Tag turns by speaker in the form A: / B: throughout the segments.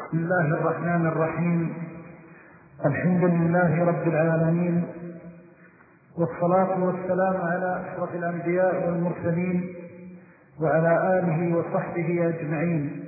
A: بسم الله الرحمن الرحيم. الحمد لله رب العالمين، والصلاة والسلام على أشرف الأنبياء والمرسلين وعلى آله وصحبه أجمعين.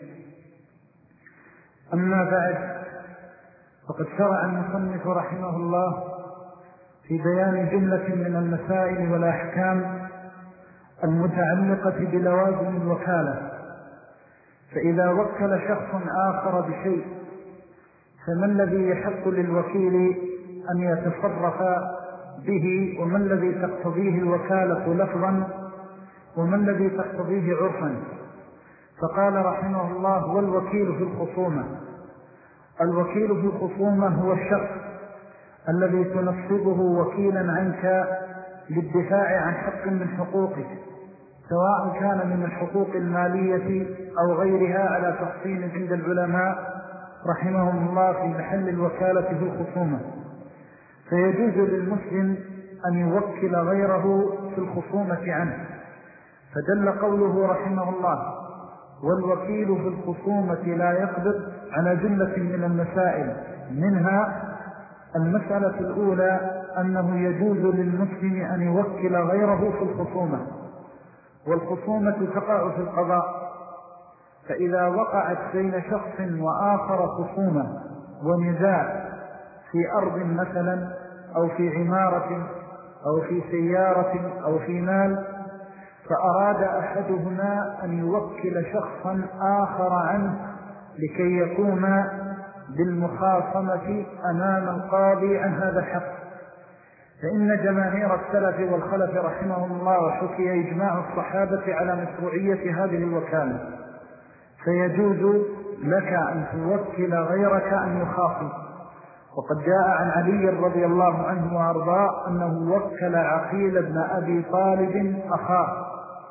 A: أما بعد، فقد شرع المصنف رحمه الله في بيان جملة من المسائل والأحكام المتعلقة بلوازم الوكالة. فإذا وكل شخص آخر بشيء، فما الذي يحق للوكيل أن يتصرف به، وما الذي تقتضيه الوكالة لفظا، وما الذي تقتضيه عرفا؟ فقال رحمه الله: والوكيل في الخصومة. الوكيل في الخصومة هو الشخص الذي تنصبه وكيلا عنك للدفاع عن حق من حقوقك، سواء كان من الحقوق المالية أو غيرها، على تفصيل عند العلماء رحمهم الله في محل الوكالة في الخصومة. فيجوز للمسلم أن يوكل غيره في الخصومة عنه، فدل قوله رحمه الله: والوكيل في الخصومة لا يقبض، على جملة من المسائل. منها المسألة الأولى أنه يجوز للمسلم أن يوكل غيره في الخصومة، والخصومة تقع في القضاء. فإذا وقعت بين شخص وآخر خصومة ونزاع في أرض مثلا، أو في عمارة، أو في سيارة، أو في مال، فأراد أحدهما أن يوكل شخصا آخر عنه لكي يقوم بالمخاصمة أمام القاضي عن هذا الحق، فإن جماهير السلف والخلف رحمهم الله وحكي إجماع الصحابة على مشروعية هذه الوكالة. فيجوز لك أن توكل غيرك أن يخاصم. وقد جاء عن علي رضي الله عنه وأرضاه أنه وكل عقيل بن أبي طالب أخاه،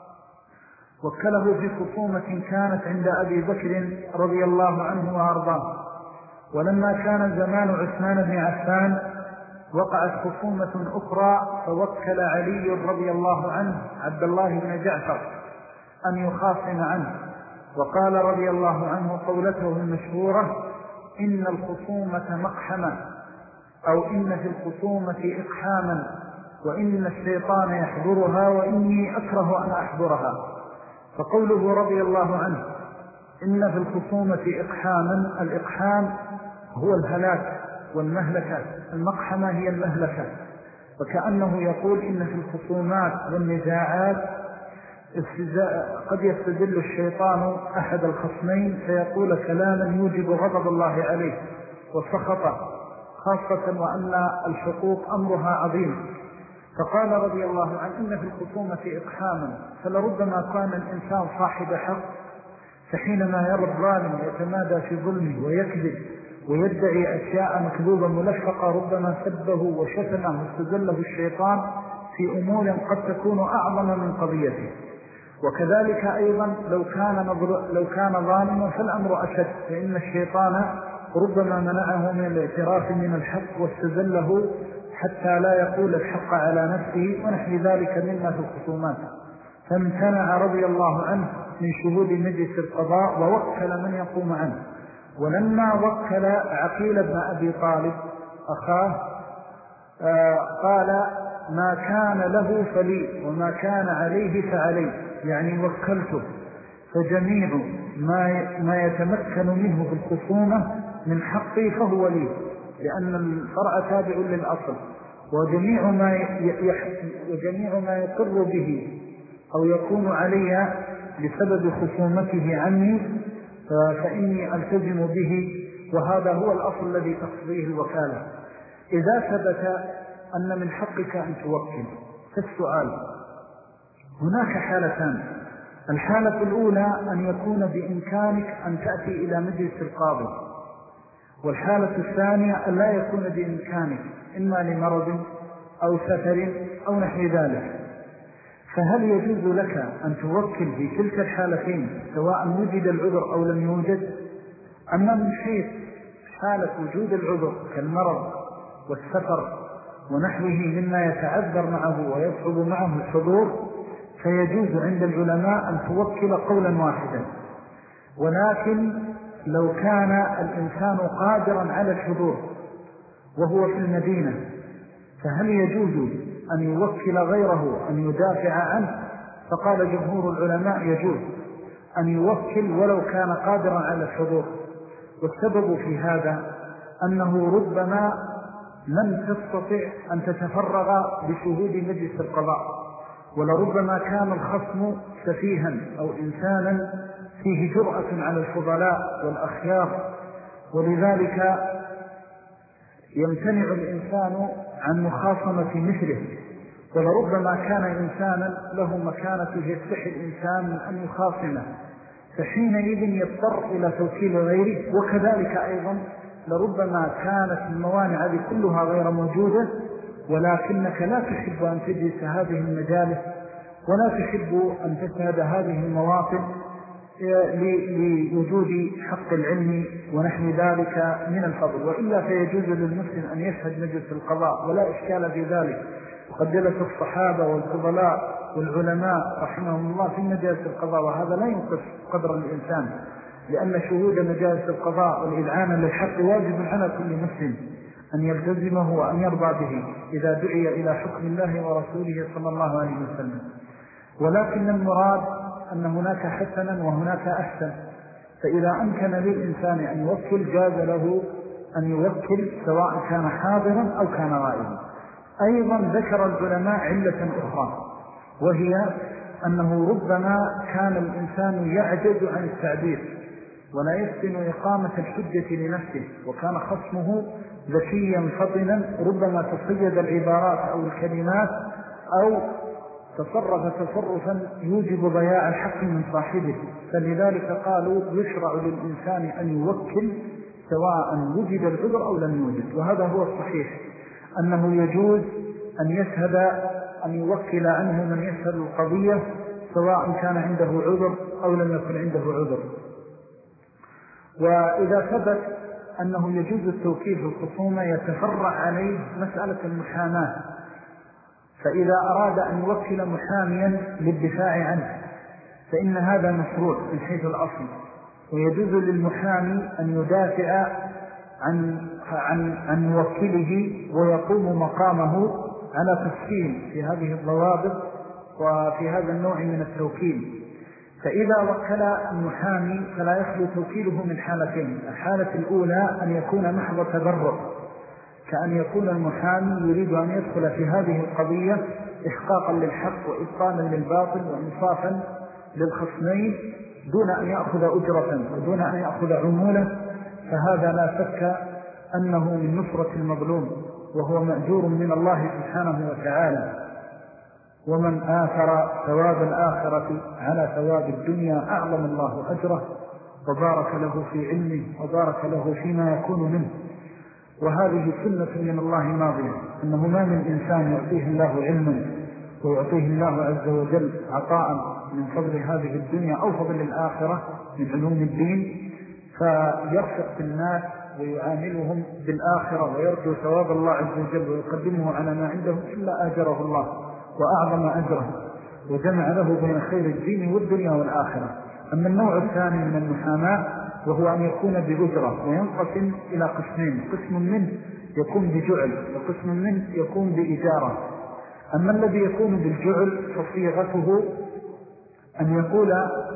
A: وكله في خصومة كانت عند أبي بكر رضي الله عنه وأرضاه. ولما كان زمان عثمان بن عفان وقعت خصومة أخرى، فوكل علي رضي الله عنه عبد الله بن جعفر أن يخاصم عنه، وقال رضي الله عنه قولته المشهورة: إن الخصومة مقحمة، أو إن في الخصومة إقحاما، وإن الشيطان يحضرها، وإني أكره أن أحضرها. فقوله رضي الله عنه إن في الخصومة إقحاما، الإقحام هو الهلاك والمهلكة، المقحمة هي المهلكة. وكأنه يقول إن في الخصومات والنزاعات قد يستدل الشيطان أحد الخصمين فيقول كلاما يوجب غضب الله عليه وسخطه، خاصة وأن الحقوق أمرها عظيم. فقال رضي الله عنه إن في الخصومة إقحاما، فلربما كان الإنسان صاحب حق، فحينما يرى الظالم يتمادى في ظلمه ويكذب ويدعي أشياء مكذوبة ملفقة، ربما سبه وشتمه واستدله الشيطان في أمور قد تكون أعظم من قضيته. وكذلك أيضا لو كان ظالما فالأمر أشد، فإن الشيطان ربما منعه من الاعتراف من الحق واستدله حتى لا يقول الحق على نفسه، ونحو ذلك مما في الخصومات. فامتنع رضي الله عنه من شهود مجلس القضاء ووكل من يقوم عنه. ولما وكل عقيل بن أبي طالب أخاه قال: ما كان له فلي، وما كان عليه فعلي، يعني وكلته، فجميع ما يتمكن منه في الخصومة من حقي فهو لي، لأن الفرع تابع للأصل. وجميع ما يقر به أو يكون علي بسبب خصومته عني فإني ألتزم به، وهذا هو الأصل الذي تقضيه الوكالة. إذا ثبت أن من حقك أن توكل، فالسؤال: هناك حالتان. الحالة الأولى أن يكون بإمكانك أن تأتي إلى مجلس القاضي، والحالة الثانية أن لا يكون بإمكانك، إما لمرض أو سفر أو نحو ذلك. فهل يجوز لك أن توكل في تلك الحالتين سواء وجد العذر أو لم يوجد؟ أما من حيث حالة وجود العذر كالمرض والسفر ونحوه مما يتعذر معه ويصعب معه الحضور، فيجوز عند العلماء أن توكل قولا واحدا. ولكن لو كان الإنسان قادرا على الحضور وهو في المدينة، فهل يجوز أن يوكل غيره أن يدافع عنه؟ فقال جمهور العلماء يجوز أن يوكل ولو كان قادرا على الحضور. والسبب في هذا أنه ربما لم تستطع أن تتفرغ بشهود مجلس القضاء، ولربما كان الخصم سفيها أو إنسانا فيه جرأة على الفضلاء والأخيار، ولذلك يمتنع الإنسان عن مخاصمة مثله. ولربما كان إنسانا له مكانته يستحي الإنسان من أن يخاصمه، فحينئذ يضطر إلى توكيل غيره. وكذلك أيضا لربما كانت الموانع هذه كلها غير موجودة، ولكنك لا تحب أن تجلس هذه المجالس ولا تحب أن تشهد هذه المواطن لوجود حق العلم ونحن ذلك من الفضل. وإلا فيجوز للمسلم أن يشهد مجلس القضاء ولا إشكال في ذلك، وقد جلس الصحابة والفضلاء والعلماء رحمهم الله في مجالس القضاء، وهذا لا ينقص قدر الإنسان، لأن شهود مجالس القضاء والإذعان للحق واجب على كل مسلم أن يلتزمه وأن يرضى به إذا دعي إلى حكم الله ورسوله صلى الله عليه وسلم. ولكن المراد أن هناك حسنا وهناك أحسن، فإذا أمكن للإنسان أن يوكل جاز له أن يوكل سواء كان حاضرا أو كان غائبا. أيضا ذكر العلماء علة أخرى، وهي أنه ربما كان الإنسان يعجز عن التعبير ولا يحسن إقامة الحجة لنفسه، وكان خصمه ذكيا فطنا ربما تصيد العبارات أو الكلمات أو تصرف تصرفا يوجب ضياع الحق من صاحبه، فلذلك قالوا يشرع للإنسان أن يوكل سواء وجد العذر أو لم يوجد. وهذا هو الصحيح، أنه يجوز أن يشهد أن يوكل عنه من يشهد القضية سواء كان عنده عذر أو لم يكن عنده عذر. وإذا ثبت أنه يجوز التوكيل في الخصومة يتفرع عليه مسألة المحاماة، فإذا أراد أن يوكل محاميا للدفاع عنه فإن هذا مشروع من حيث الأصل، ويجوز للمحامي أن يدافع عن موكله ويقوم مقامه على تفصيل في هذه الضوابط وفي هذا النوع من التوكيل. فإذا وكل المحامي فلا يخلو توكيله من حالتين: الحالة الأولى أن يكون محض تبرع، كأن يكون المحامي يريد أن يدخل في هذه القضية إحقاقا للحق وإبطانا للباطل وإنصافا للخصمين دون أن يأخذ أجرة ودون أن يأخذ عمولة، فهذا لا شك أنه من نصرة المظلوم وهو مأجور من الله سبحانه وتعالى. ومن آثر ثواب الآخرة على ثواب الدنيا أعظم الله أجره وبارك له في علمه وبارك له فيما يكون منه. وهذه سنة من الله ماضية، أنه ما من إنسان يعطيه الله علما ويعطيه الله عز وجل عطاء من فضل هذه الدنيا أو فضل الآخرة من علوم الدين فيرفق بالناس ويعاملهم بالآخرة ويرجو ثواب الله عز وجل ويقدمه على ما عندهم إلا آجره الله وأعظم أجره وجمع له بين خير الدين والدنيا والآخرة. أما النوع الثاني من المحاماة وهو أن يكون بأجرة، وينقسم إلى قسمين: قسم منه يكون بجعل وقسم منه يكون بإجارة. أما الذي يكون بالجعل فصيغته أن يقول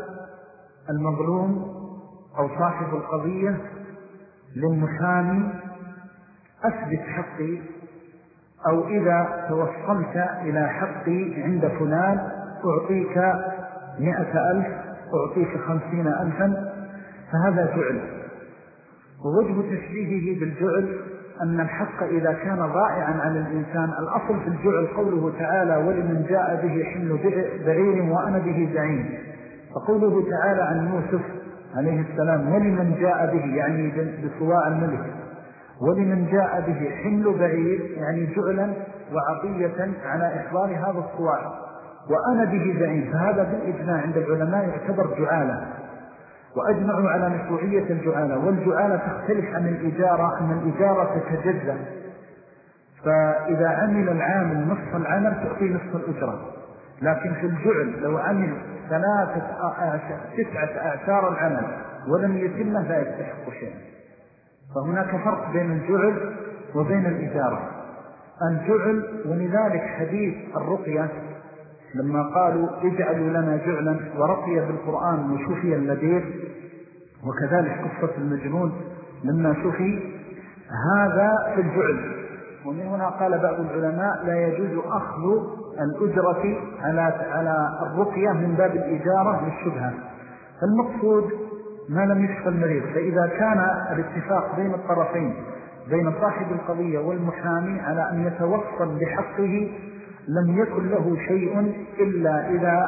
A: المظلوم أو صاحب القضية للمحامي: أثبت حقي، أو إذا توصلت إلى حقي عند فلان أعطيك 100,000 أعطيك 50,000، فهذا جعل. ووجه تشبيهه بالجعل أن الحق إذا كان ضائعا عن الإنسان، الأصل في الجعل قوله تعالى: ولمن جاء به حمل بعير وأنا به زعيم. فقوله تعالى عن يوسف عليه السلام: ولمن جاء به، يعني بصواع الملك، ولمن جاء به حمل بعير، يعني جعلا وعطية على إحضار هذا الصواع، وأنا به زعيم. فهذا بالإجماع عند العلماء يعتبر جعالة، وأجمعوا على مشروعية الجعالة. والجعالة تختلف عن الإجارة، أن الإجارة تتجزأ، فإذا عمل العامل نصف العمل تعطي نصف الأجرة، لكن في الجعل لو عمل 9 أعشار العمل ولم يتمه لا يستحق شيئا. فهناك فرق بين الجعل وبين الإجارة. الجعل، ولذلك حديث الرقية لما قالوا اجعلوا لنا جعلا ورقي بالقرآن وشفي اللدير، وكذلك قصة المجنون لما شفي، هذا في الجعل. ومن هنا قال بعض العلماء لا يجوز أخذ الأجرة على الرقية من باب الإجارة للشبهة. فالمقصود ما لم يشفى المريض. فإذا كان الاتفاق بين الطرفين بين صاحب القضية والمحامي على أن يتوصل بحقه لم يكن له شيء إلا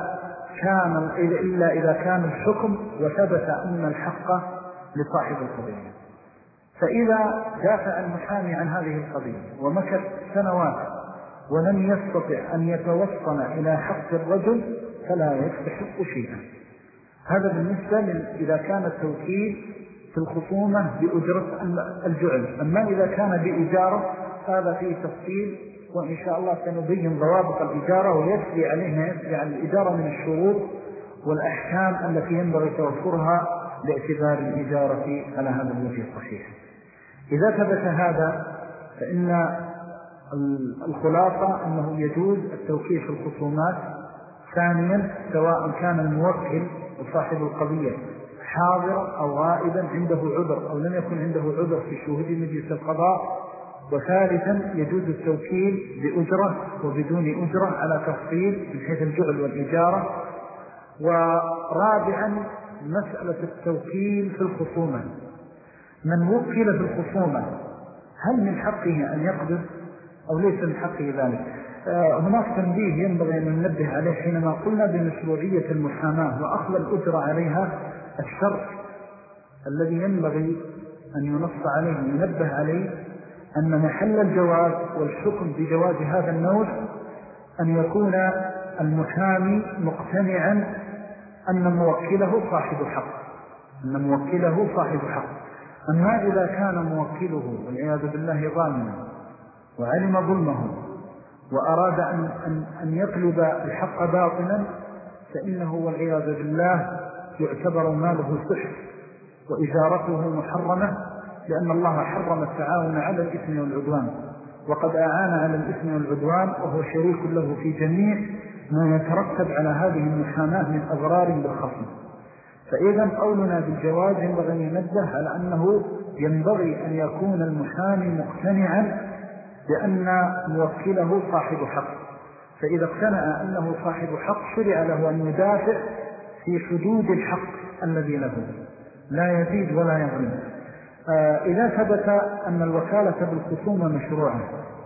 A: إذا كان الحكم وثبت أن الحق لصاحب القضية. فإذا دافع المحامي عن هذه القضية ومكث سنوات ولم يستطع أن يتوصل إلى حق الرجل فلا يستحق شيئا. هذا بالنسبة إذا كان التوكيل في الخصومة بأجرة الجعل. أما إذا كان بإجارة هذا فيه تفصيل، وإن شاء الله سنبين ضوابط الإجارة ويسري عليها يسري على الإجارة من الشروط والأحكام التي ينبغي توفرها لاعتبار الإجارة على هذا الوجه الصحيح. إذا ثبت هذا فإن الخلاصة أنه يجوز التوكيل في الخصومات. ثانيا، سواء كان الموكل وصاحب القضية حاضر أو غائبا، عنده عذر أو لم يكن عنده عذر في شهود مجلس القضاء. وثالثا، يجوز التوكيل بأجرة وبدون أجرة على تفصيل من حيث الجعل والإجارة. ورابعا، مسألة التوكيل في الخصومة. من وكل في الخصومة هل من حقه أن يقبض أو ليس من حقه ذلك؟ هناك تنبيه ينبغي أن ننبه عليه حينما قلنا بمشروعية المحاماة وأخذ الأجرة عليها. الشرط الذي ينبغي أن ينص عليه وينبه عليه أن محل الجواز والحكم بجواز هذا النوع أن يكون المحامي مقتنعا أن موكله صاحب حق. أما إذا كان موكله والعياذ بالله ظالما وعلم ظلمه وأراد أن يقلب الحق باطلا فإنه والعياذ بالله يعتبر ماله سحر وإجارته محرمة، لأن الله حرم التعاون على الإثم والعدوان، وقد أعان على الإثم والعدوان وهو شريك له في جميع ما يترتب على هذه المحاماة من أضرار بالخصم. فإذا قولنا بالجواز ينبغي أن ينبه على أنه ينبغي أن يكون المحامي مقتنعا بأن موكله صاحب حق. فإذا اقتنع أنه صاحب حق شرع له أن يدافع في حدود الحق الذي له، لا يزيد ولا يغني. إذا ثبت أن الوكالة بالخصومة مشروعة،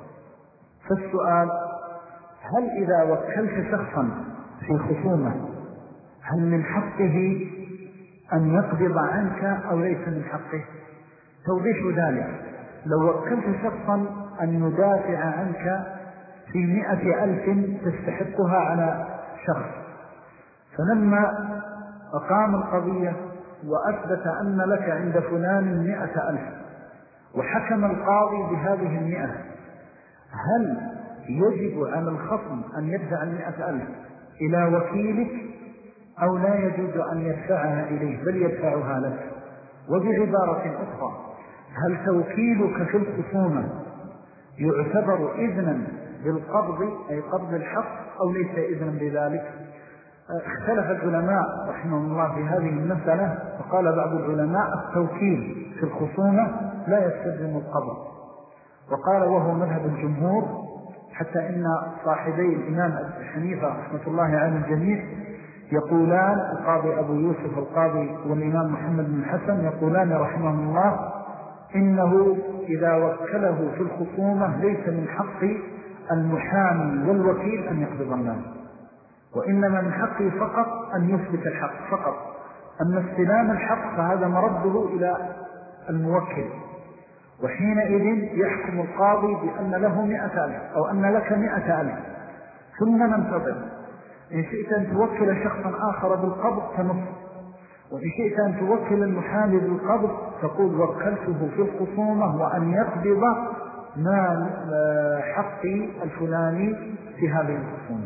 A: فالسؤال: هل إذا وكلت شخصا في خصومة هل من حقه أن يقبض عنك أو ليس من حقه؟ توضيح ذلك: لو وكلت شخصا أن يدافع عنك في 100,000 تستحقها على شخص، فلما أقام القضية وأثبت أن لك عند فلان 100,000 وحكم القاضي بهذه 100، هل يجب على الخصم أن يدفع 100,000 إلى وكيلك أو لا يجوز أن يدفعها إليه بل يدفعها لك؟ وبعبارة أخرى: هل توكيلك في الخصومة يعتبر إذنا بالقبض أي قبض الحق أو ليس إذنا بذلك؟ اختلف العلماء رحمهم الله في هذه المسألة، فقال بعض العلماء التوكيل في الخصومة لا يستلزم القبض، وقال وهو مذهب الجمهور، حتى إن صاحبي الإمام أبي حنيفة رحمة الله على الجميع يقولان، القاضي أبو يوسف القاضي والإمام محمد بن الحسن يقولان رحمهم الله إنه إذا وكله في الخصومة ليس من حق المحامي والوكيل أن يقبض المال، وإنما من حقه فقط أن يثبت الحق فقط. أما استلام الحق فهذا مرده إلى الموكل، وحينئذ يحكم القاضي بأن له 100,000 أو أن لك 100,000، ثم ننتظر. إن شئت أن توكل شخصا آخر بالقبض فنصف، وإن شئت أن توكل المحامي بالقبض تقول وكلته في الخصومة وأن يقبض ما حق الفلاني في هذه الخصومة.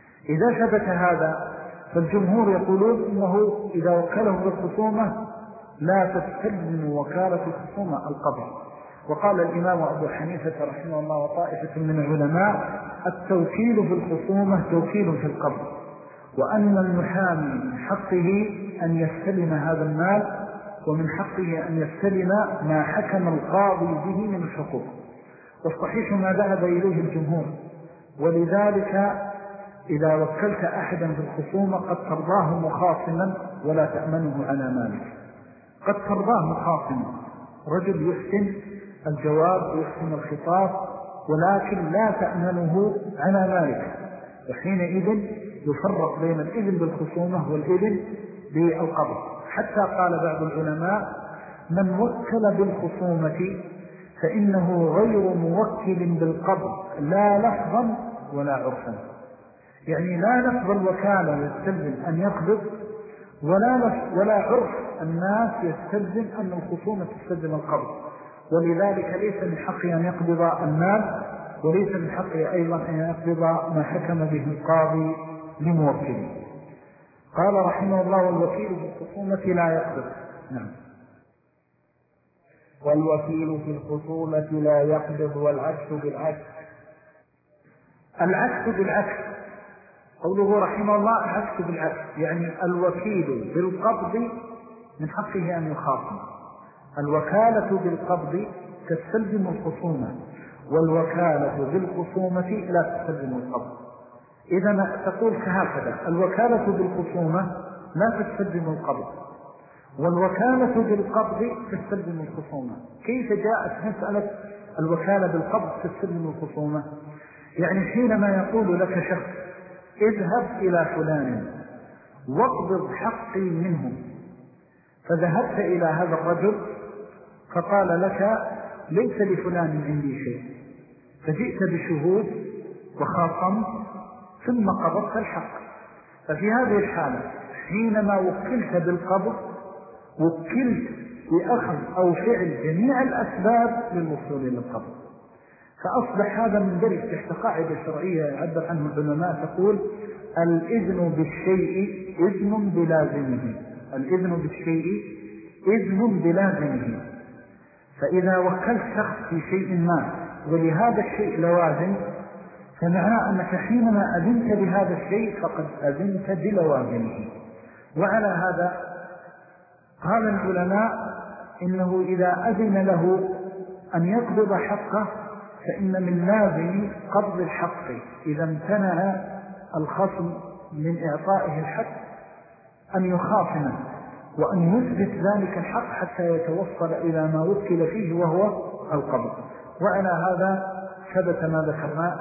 A: إذا ثبت هذا فالجمهور يقولون إنه إذا وكله بالخصومة لا تستلزم وكالة الخصومة القبض. وقال الإمام أبو حنيفة رحمه الله وطائفة من العلماء التوكيل في الخصومة توكيل في القبض، وأن المحامي من حقه أن يستلم هذا المال، ومن حقه أن يستلم ما حكم القاضي به من الحقوق. والصحيح ما ذهب إليه الجمهور. ولذلك إذا وكلت أحدا في الخصومة قد ترضاه مخاصما ولا تأمنه على مالك. قد ترضاه مخاصما، رجل يحسن الجواب ويحسن الخطاب ولكن لا تأمنه على مالك، وحينئذ يفرق بين الإذن بالخصومة والإذن بالقبض. حتى قال بعض العلماء من وكل بالخصومة فإنه غير موكل بالقبض لا لفظا ولا عرفا. يعني لا لفظ الوكالة يستلزم أن يقبض، ولا عرف الناس يستلزم أن الخصومة تستلزم القبض. ولذلك ليس من حقه أن يقبض المال، وليس من حقه أيضا أن يقبض ما حكم به القاضي لموكله. قال رحمه الله والوكيل في الخصومة لا يقبض. نعم.
B: والوكيل في الخصومة لا يقبض والعكس بالعكس.
A: العكس بالعكس، قوله رحمه الله العكس بالعكس، يعني الوكيل بالقبض من حقه أن يخاصم. الوكالة بالقبض تستلزم الخصومة، والوكالة بالخصومة لا تستلزم القبض. إذا تقول كهكذا: الوكالة بالخصومة لا تستلزم القبض، والوكالة بالقبض تستلزم الخصومة. كيف جاءت مسألة الوكالة بالقبض تستلزم الخصومة؟ يعني حينما يقول لك شخص اذهب إلى فلان واقبض حقي منه، فذهبت إلى هذا الرجل فقال لك ليس لفلان عندي شيء، فجئت بشهود وخاصمت ثم قبضت الحق. ففي هذه الحالة حينما وكلت بالقبض وكلت بأخذ أو فعل جميع الأسباب للوصول إلى القبض، فأصبح هذا مندرج تحت قاعدة شرعية يعبر عنه العلماء تقول: الإذن بالشيء إذن بلازمه. الإذن بالشيء إذن بلازمه. فإذا وكلت شخص في شيء ما ولهذا الشيء لوازم، فمعنى أنك حينما أذنت بهذا الشيء فقد أذنت بلوازمه. وعلى هذا قال العلماء إنه إذا أذن له أن يقبض حقه فإن من لازم قبض الحق إذا امتنع الخصم من إعطائه الحق أن يخاصمه وأن يثبت ذلك الحق حتى يتوصل إلى ما وكل فيه وهو القبض. وعلى هذا ثبت ما ذكرنا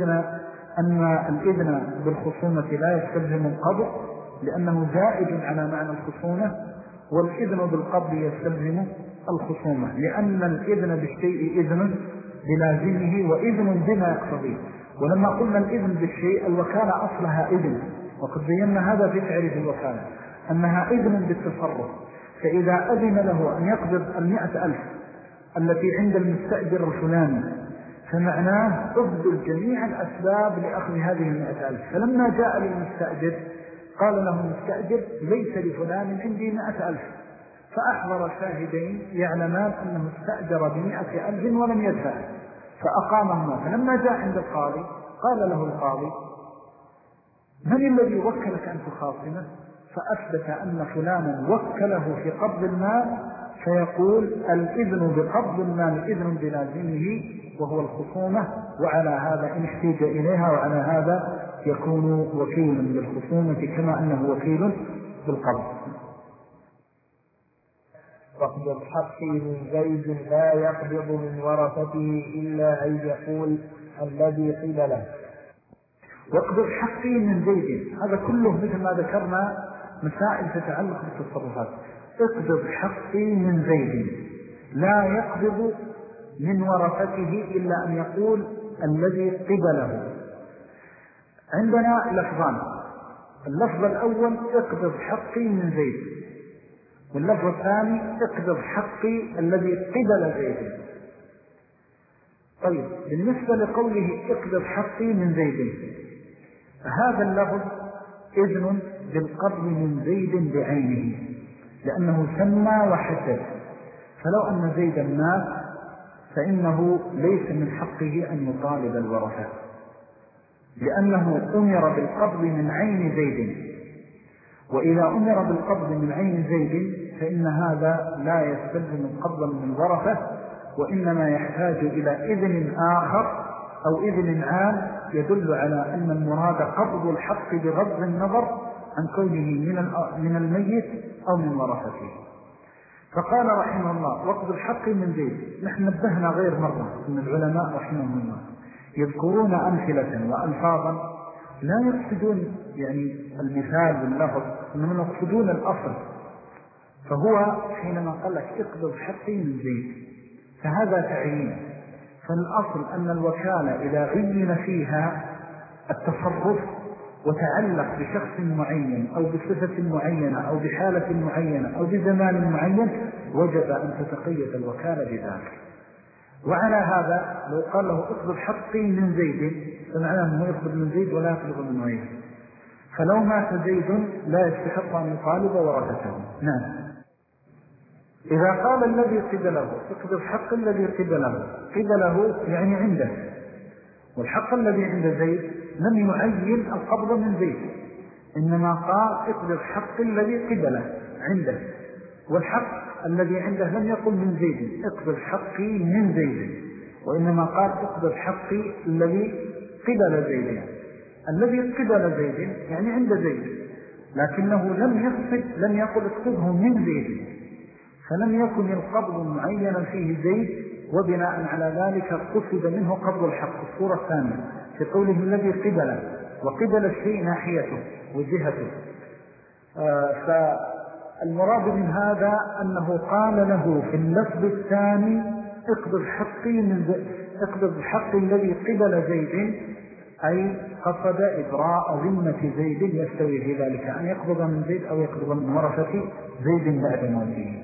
A: أن الإذن بالخصومة لا يستلزم القبض لأنه زائد على معنى الخصومة، والإذن بالقبض يستلزم الخصومة لأن الإذن بالشيء إذن بلازمه وإذن بما يقتضيه. ولما قلنا الإذن بالشيء الوكالة أصلها إذن، وقد بينا هذا في تعريف الوكالة أنها إذن بالتصرف. فإذا أذن له أن يقبض 100,000 التي عند المستأجر الفلاني فمعناه أبذل جميع الأسباب لأخذ هذه 100,000. فلما جاء للمستأجر قال له المستأجر ليس لفلان عندي 100,000، فأحضر شاهدين يعلمان أنه استأجر ب100,000 ولم يدفع، فأقامهما. فلما جاء عند القاضي قال له القاضي: من الذي وكلك أن تخاصمه؟ فأثبت أن فلانا وكله في قبض المال، فيقول الإذن بقبض المال إذن بلازمه وهو الخصومة. وعلى هذا إن احتاج إليها، وعلى هذا يكون وكيلا بالخصومة كما أنه وكيل بالقبض.
B: واقبض حقي من زيد لا يقبض من ورثته إلا أن يقول الذي قيل له.
A: واقبض حقي من زيد، هذا كله مثل ما ذكرنا مسائل تتعلق بالتصرفات. اقبض حقي من زيد لا يقبض من ورثته إلا أن يقول الذي قبله. عندنا لفظان: اللفظ الأول اقبض حقي من زيد، واللفظ الثاني اقبض حقي الذي قبل زيد. طيب، بالنسبة لقوله اقبض حقي من زيد، هذا اللفظ إذن بالقبض من زيد بعينه، لأنه سمى وحدد. فلو أن زيدا مات فإنه ليس من حقه أن يطالب الورثة، لأنه أمر بالقبض من عين زيد، وإذا أمر بالقبض من عين زيد فإن هذا لا يستلزم القبض من الورثة، وإنما يحتاج إلى إذن آخر أو إذن عام يدل على أن المراد قبض الحق بغض النظر عن كونه من الميت أو من ورثته. فقال رحمه الله وقض الحق من زيد. نحن نبهنا غير مرة أن العلماء رحمهم الله يذكرون أمثلة وألفاظا لا يقصدون يعني المثال واللفظ، إنما يقصدون الأصل. فهو حينما قال لك اقض الحق من زيد فهذا تعيين. فالأصل أن الوكالة إذا عين فيها التصرف وتعلق بشخص معين أو بصفة معينة أو بحالة معينة أو بزمان معين وجب أن تتقيد الوكالة بذلك. وعلى هذا لو قال له اقض الحق من زيد فمعناه أنه يقض من زيد ولا يقض من غيره. فلو مات زيد لا يستحق أن يطالب ورثته. نعم. إذا قال الذي قبله اقض الحق الذي قبله يعني عنده، والحق الذي عند زيد لم يعين القبض من زيد، إنما قال اقض الحق الذي قبله عنده، والحق الذي عنده لم يقل من زيد اقض الحق من زيد، وإنما قال اقض الحق الذي قبل زيد. الذي قبل زيد يعني عند زيد، لكنه لم يقل اقضه من زيد، فلم يكن القبض معينا فيه زيد، وبناء على ذلك قصد منه قبض الحق. الصورة الثانية في قوله الذي قبله، وقبل الشيء ناحيته وجهته. فالمراد من هذا أنه قال له في اللفظ الثاني اقض الحق الذي قبل زيد، أي قصد إبراء ذمة زيد يستوي في ذلك أن يقبض من زيد أو يقبض من ورثة زيد بعد موته.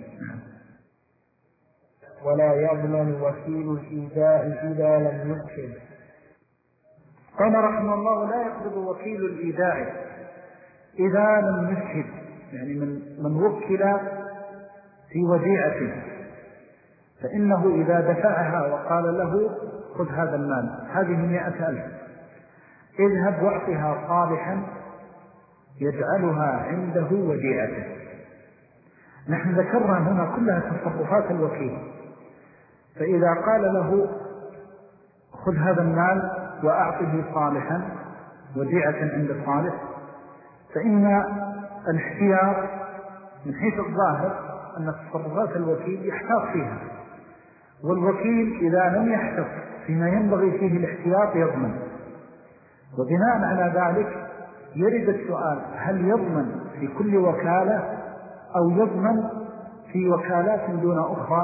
B: ولا يضمن وكيل الإيداء إذا لم يكفل.
A: قال رحمه الله لا يقبض وكيل الإيداع إذا لم يشهد، يعني من وكل في وديعته، فإنه إذا دفعها وقال له خذ هذا المال، هذه 100,000 اذهب واعطها صالحا يجعلها عنده وديعته. نحن ذكرنا هنا كلها تصرفات الوكيل. فإذا قال له خذ هذا المال وأعطه صالحا وديعة عند صالح، فإن الاحتياط من حيث الظاهر أن تصرفات الوكيل يحتاط فيها، والوكيل إذا لم يحتاط فيما ينبغي فيه الاحتياط يضمن. وبناء على ذلك يرد السؤال هل يضمن في كل وكالة أو يضمن في وكالات دون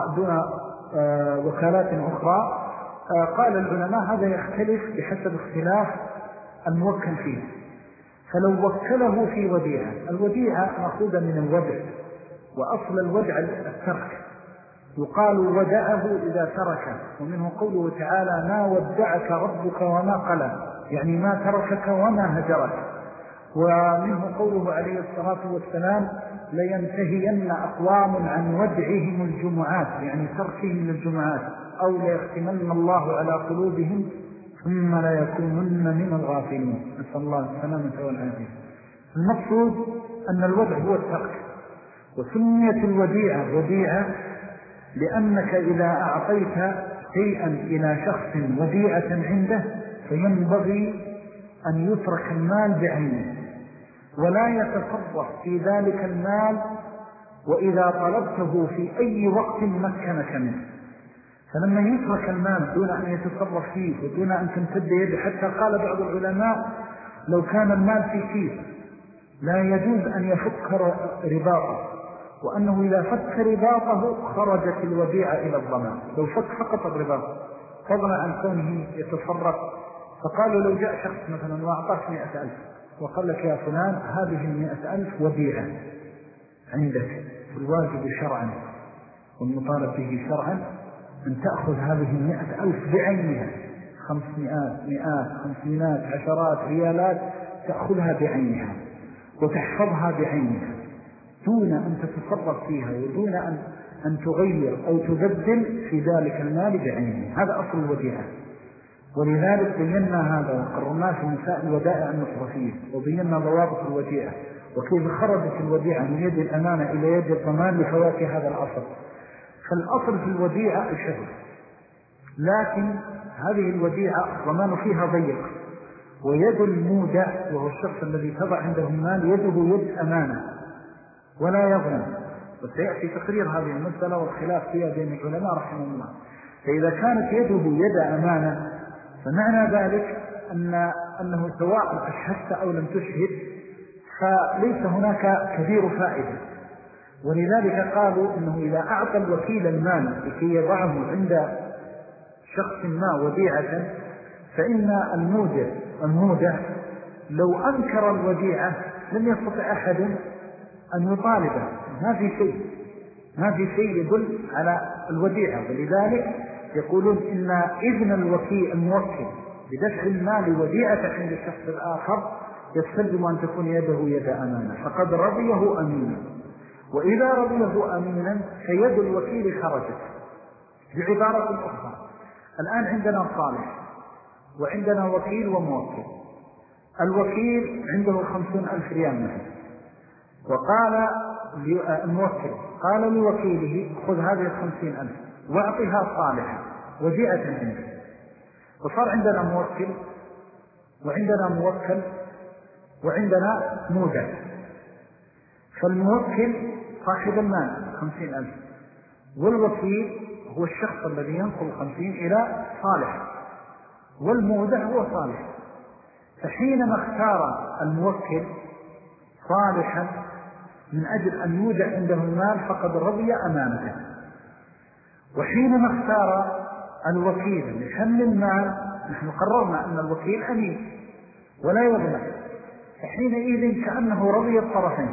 A: وكالات أخرى؟ قال العلماء هذا يختلف بحسب اختلاف الموكل فيه. فلو وكله في وديعة، الوديعة مأخوذة من الودع، وأصل الودع الترك، يقال ودعه إذا ترك، ومنه قوله تعالى ما ودعك ربك وما قلى، يعني ما تركك وما هجرك. ومنه قوله عليه الصلاة والسلام لينتهين أقوام عن ودعهم الجمعات، يعني تركهم للجمعات، أو ليختمن الله على قلوبهم ثم لا يكونن من الغافلين، نسأل الله السلامة والعافية. المقصود أن الودع هو الترك، وسميت الوديعة وديعة لأنك إذا أعطيت شيئا إلى شخص وديعة عنده فينبغي أن يترك المال بعينه ولا يتصرف في ذلك المال، وإذا طلبته في أي وقت مكنك منه. فلما يترك المال دون أن يتصرف فيه ودون أن تمتد يده، حتى قال بعض العلماء لو كان المال في كيس لا يجوز أن يفك رباطه، وأنه إذا فك رباطه خرجت الوديعة إلى الضمان، لو فك فقط الرباط فضلا عن كونه يتصرف. فقالوا لو جاء شخص مثلا وأعطاك 100,000 وقال لك يا فلان هذه 100,000 وديعة عندك، الواجب شرعا والمطالب به شرعا أن تأخذ هذه 100,000 بعينها، 500 مئات 500 عشرات ريالات، تأخذها بعينها وتحفظها بعينها، دون أن تتصرف فيها ودون أن تغير أو تبدل في ذلك المال بعينه. هذا أصل الوديعة. ولذلك بينا هذا وقررناه في مسائل الودائع المصرفية، وبينا ضوابط الوديعة وكيف خرجت الوديعة من يد الأمانة إلى يد الضمان لفوات هذا الأصل. فالأصل في الوديعة الشفر، لكن هذه الوديعة الضمان فيها ضيق، ويد المودع وهو الشخص الذي تضع عنده المال يده يد أمانة ولا يظلم، وسيأتي تقرير هذه المسألة والخلاف فيها بين العلماء رحمه الله. فإذا كانت يده يد أمانة فمعنى ذلك أنه سواء أشهدت أو لم تشهد فليس هناك كبير فائدة. ولذلك قالوا أنه إذا أعطى الوكيل المال لكي يضعه عند شخص ما وديعة، فإن المودع لو أنكر الوديعة لم يستطع أحد أن يطالبه. ما في شيء يدل على الوديعة. ولذلك يقولون إن إذن الوكيل الموكل بدفع المال وديعة عند الشخص الآخر يستلزم أن تكون يده يد أمانة، فقد رضيه أمينا. وإذا رضيه أمينا فيد الوكيل خرجت. بعبارة أخرى، الآن عندنا صالح وعندنا وكيل وموكل. الوكيل عنده 50,000 ريال مثلا، وقال الموكل قال لوكيله خذ هذه 50,000 واعطها صالحا وديعة عنده. وصار عندنا موكل وعندنا موكل وعندنا مودع. فالموكل صاحب المال 50,000، والوكيل هو الشخص الذي ينقل 50 إلى صالح، والمودع هو صالح. فحينما اختار الموكل صالحا من أجل أن يودع عنده المال فقد رضي أمانته، وحينما اختار الوكيل لحمل المال نحن قررنا أن الوكيل أمين ولا يظلم، فحينئذ كأنه رضي الطرفين.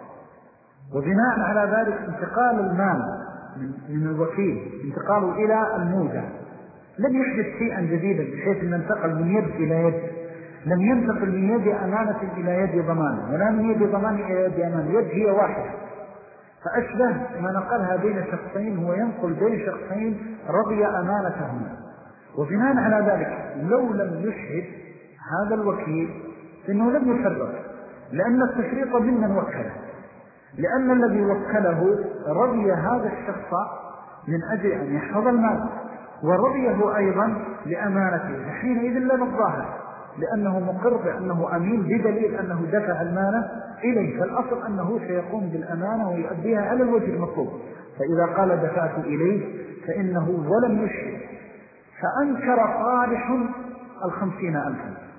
A: وبناء على ذلك انتقال المال من الوكيل انتقاله إلى المودع لم يحدث شيئا جديدا، بحيث أن انتقل من يد إلى يد. لم ينتقل من يد أمانة إلى يد ضمان، ولا من يد ضمان إلى يد أمانة، يد هي واحدة. فأشبه ما نقلها بين شخصين هو ينقل بين شخصين رضي أمانتهما. وبناء على ذلك لو لم يشهد هذا الوكيل فإنه لم يفرق، لأن التفريط ممن وكله، لأن الذي وكله رضي هذا الشخص من أجل أن يحفظ المال ورضيه أيضا لأمانته. حينئذ لم الظاهر لأنه مقر بأنه أمين بدليل أنه دفع المال إليه، فالأصل أنه سيقوم بالأمانة ويؤديها على الوجه المطلوب. فإذا قال دفعت إليه فإنه ولم يشهد، فأنكر صالح 50,000،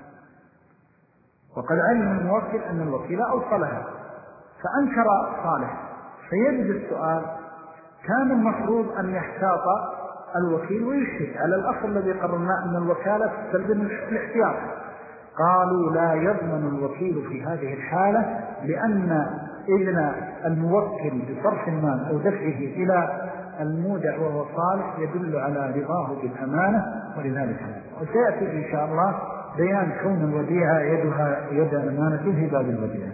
A: وقد علم الموكل أن الوكيل أوصلها، فأنكر صالح. فيجب السؤال، كان المفروض أن يحتاط الوكيل ويشهد على الأصل الذي قررنا أن الوكالة تستلزم الاحتياط. قالوا لا يضمن الوكيل في هذه الحالة، لأن إذن الموكل بصرف المال أو دفعه إلى المودع وهو صالح يدل على رضاه بالأمانة. ولذلك وسيأتي إن شاء الله بيان كون الوديعة يدها يد أمانة في باب الوديعة.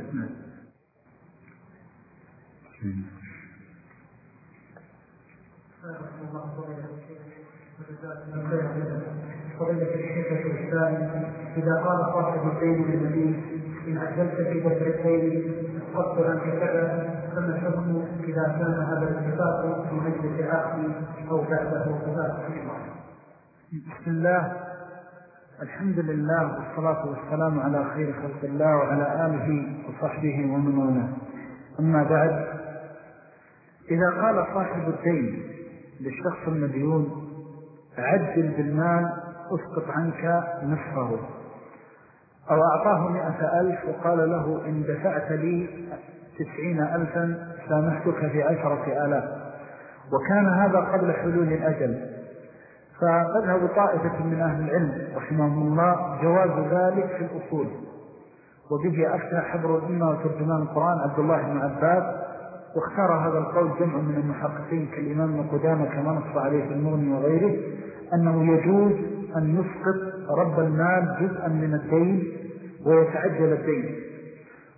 B: فضيلة الشيخ الإسلام، إذا قال صاحب الدين للمدين إن أجلت في دفع الدين أسقطت عنك كذا، فما الحكم إذا كان هذا الاتفاق في مجلس العقد أو بعده وفاة؟
A: بسم الله، الحمد لله والصلاة والسلام على خير خلق الله وعلى آله وصحبه ومن والاه. أما بعد، إذا قال صاحب الدين للشخص المديون عجل بالمال أسقط عنك نصفه، أو أعطاه 100,000 وقال له إن دفعت لي 90,000 سامحتك في 10,000، وكان هذا قبل حلول الأجل، فمذهب طائفة من أهل العلم رحمهم الله جواز ذلك في الأصول، وبه أفتى حبر الأمة وترجمان القرآن عبد الله بن عباس، واختار هذا القول جمع من المحققين كالإمام ابن قدامة كما نص عليه في المغني وغيره، أنه يجوز أن يسقط رب المال جزءا من الدين ويتعجل الدين.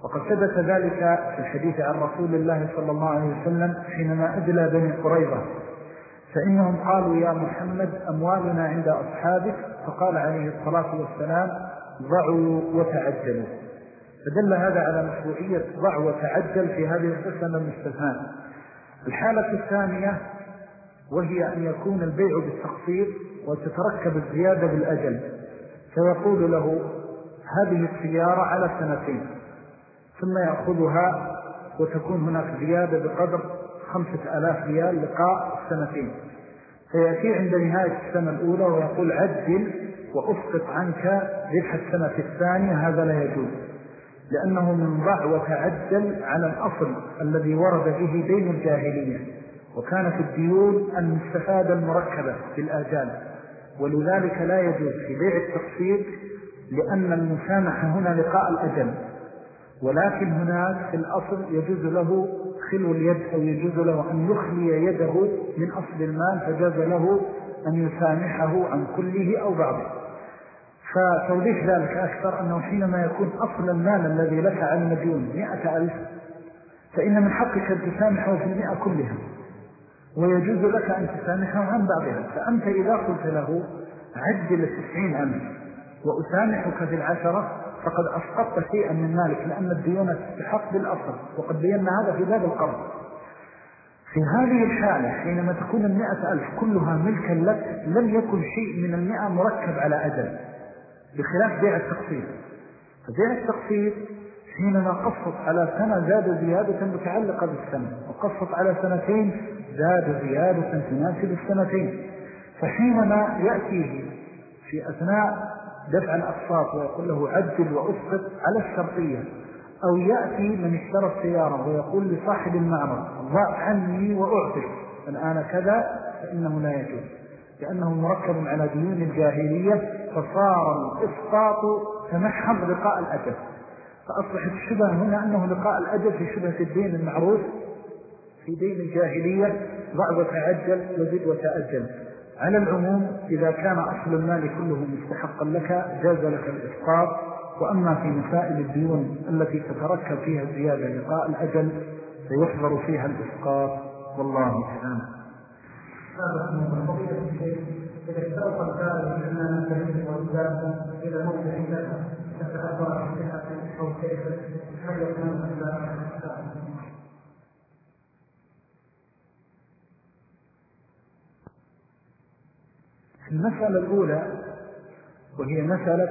A: وقد ثبت ذلك في الحديث عن رسول الله صلى الله عليه وسلم حينما أدلى بني قريظة، فإنهم قالوا يا محمد أموالنا عند أصحابك، فقال عليه الصلاة والسلام ضعوا وتعجلوا. فدل هذا على مشروعية ضع وتعجل في هذه القسمة المستثناة. الحالة الثانية وهي أن يكون البيع بالتقسيط وتتركب الزيادة بالأجل، فيقول له هذه السيارة على 2 ثم يأخذها وتكون هناك زيادة بقدر 5000 ريال لقاء 2 فيأتي عند نهاية السنة الأولى ويقول عجل وأسقط عنك ربح السنة الثانية. هذا لا يجوز، لأنه من ضع وتعجل على الأصل الذي ورد به دين الجاهلية، وكانت الديون المستفادة المركبة بالآجال، ولذلك لا يجوز في بيع التقسيط، لأن المسامحة هنا لقاء الأجل، ولكن هناك في الأصل يجوز له خلو اليد أو يجوز له أن يخلي يده من أصل المال، فجاز له أن يسامحه عن كله أو بعضه. فتوضيح ذلك أكثر أنه حينما يكون أصل المال الذي لك على المديون 100,000 فإن من حقك أن تسامحه في 100 كلها، ويجوز لك أن تسامحه عن بعضها. فأنت إذا قلت له عجل 90,000 وأسامحك في 10 فقد أسقطت شيئا من مالك، لأن الديونة تستحق بالأصل، وقد بينا هذا في باب القرض. في هذه الحالة حينما تكون 100,000 كلها ملكا لك لم يكن شيء من 100 مركب على أجل، بخلاف بيع التقسيط. فبيع التقسيط حينما قسط على سنة زاد زيادة متعلقة بالسنة، وقسط على 2 زاد زيادة تناسب 2. فحينما يأتيه في أثناء دفع الأقساط ويقول له عجل وأسقط على الشرطية، أو يأتي من اشترى السيارة ويقول لصاحب المعرض ضع عني وأعطي الآن كذا، فإنه لا يجوز، لأنه مركب على ديون الجاهلية، فصار الإسقاط تمحض لقاء الأجل. فأصبحت الشبهة هنا أنه لقاء الأجل في شبهة الدين المعروف في دين الجاهلية، ضع وتعجل وزد وتأجل. على العموم إذا كان أصل المال كله مستحقا لك جاز لك الإسقاط. وأما في مسائل الديون التي تتركب فيها الزيادة لقاء الأجل فيحضر فيها الإسقاط، والله تعالى.
B: إذا اشترط الكارث أننا نتهز وإذا إلى موت عندنا تتأثر بصحة أو كيفة هل يكون
A: المسألة الأولى وهي مسألة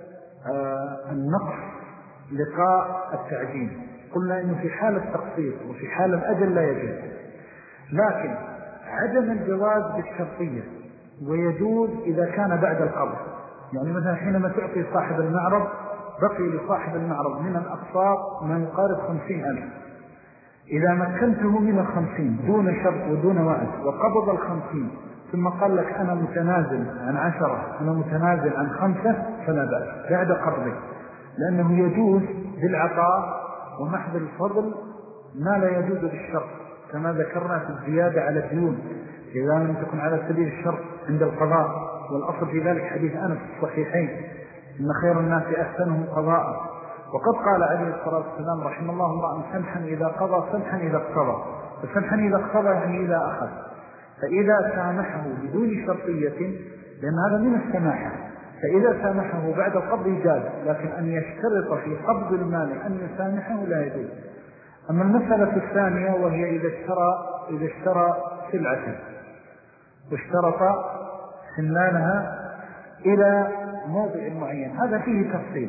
A: النقص لقاء التعجيل، قلنا إنه في حال التقسيط وفي حال الأجل لا يجوز، لكن عدم الجواز بالشرطية ويجوز إذا كان بعد القبض. يعني مثلا حينما تعطي صاحب المعرض بقي لصاحب المعرض من الأقساط ما يقارب 50,000، إذا مكنته من 50 دون شرط ودون وعد وقبض 50 ثم قال لك أنا متنازل عن 10، أنا متنازل عن 5، فلا بأس بعد قبضه، لأنه يجوز بالعطاء ومحض الفضل ما لا يجوز بالشرط، كما ذكرنا في الزيادة على الديون إذا لم تكن على سبيل الشرط عند القضاء. والأصل في ذلك حديث أنس في الصحيحين إن خير الناس أحسنهم قضاء. وقد قال عليه الصلاة والسلام رحمه الله امرأ سمحا إذا قضى سمحا إذا اقتضى، فسمحا إذا اقتضى يعني إذا أخذ. فإذا سامحه بدون شرطية لأن هذا من السماحة، فإذا سامحه بعد القبض جاز، لكن أن يشترط في قبض المال أن يسامحه لا يجوز. أما المسألة الثانية وهي إذا اشترى سلعة واشترط سنانها إلى موضع معين، هذا فيه تفصيل.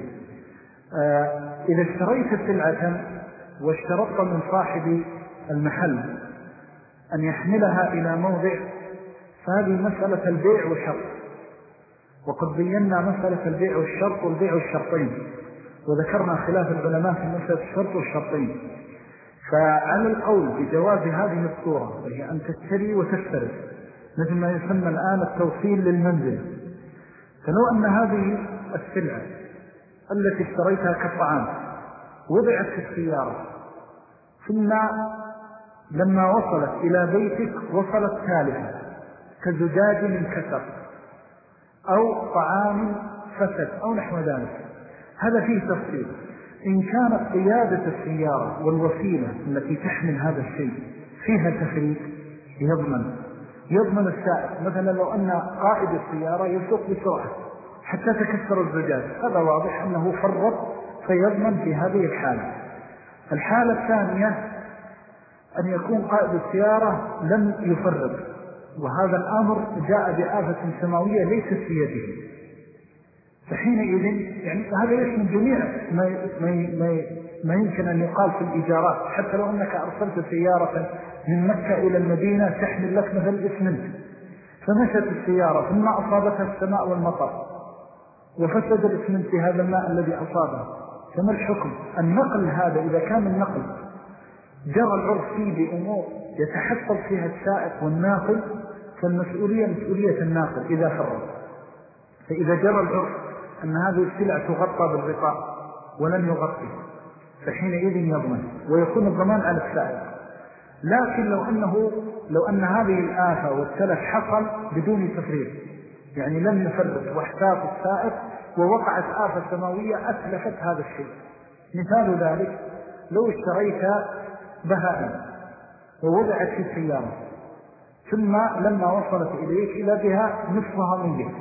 A: إذا اشتريت سلعة واشترطت من صاحب المحل أن يحملها إلى موضع، فهذه مسألة البيع والشرط، وقد بينا مسألة البيع والشرط والبيع والشرطين، وذكرنا خلاف العلماء في مسألة الشرط والشرطين. فعلى القول بجواز هذه الصورة وهي أن تشتري وتسترد مثل ما يسمى الآن التوصيل للمنزل، فلو أن هذه السلعة التي اشتريتها كالطعام وضعت في السيارة ثم لما وصلت إلى بيتك وصلت تالفة كزجاج من كسر أو طعام فسد أو نحو ذلك، هذا فيه تفصيل. إن كانت قيادة السيارة والوسيلة التي تحمل هذا الشيء فيها تفريط يضمن السائق. مثلا لو أن قائد السيارة يسوق بسرعة حتى تكسر الزجاج، هذا واضح أنه فرط، فيضمن في هذه الحالة. الحالة الثانية أن يكون قائد السيارة لم يفرط، وهذا الأمر جاء بآفة سماوية ليست في يده، فحينئذ يعني هذا يشمل جميع ما يمكن أن يقال في الإيجارات. حتى لو أنك أرسلت سيارة من مكة إلى المدينة تحمل لك مثل الإسمنت، فمشت السيارة ثم أصابتها السماء والمطر وفسد الإسمنت في هذا الماء الذي أصابه، فما الحكم؟ النقل هذا إذا كان النقل جرى العرف فيه بأمور يتحفظ فيها السائق والناقل، فالمسؤولية مسؤولية الناقل إذا فرط. فإذا جرى العرف أن هذه السلع تغطى بالغطاء ولم يغطي، فحينئذ يضمن ويكون الضمان على السائق. لكن لو أن هذه الآفة والتلف حصل بدون تفريط، يعني لم يفرط واحتاط السائق ووقعت آفة سماوية أتلفت هذا الشيء. مثال ذلك لو اشتريت بهائم ووضعت في السيارة، ثم لما وصلت إليك إلى بها نصفها من جهة،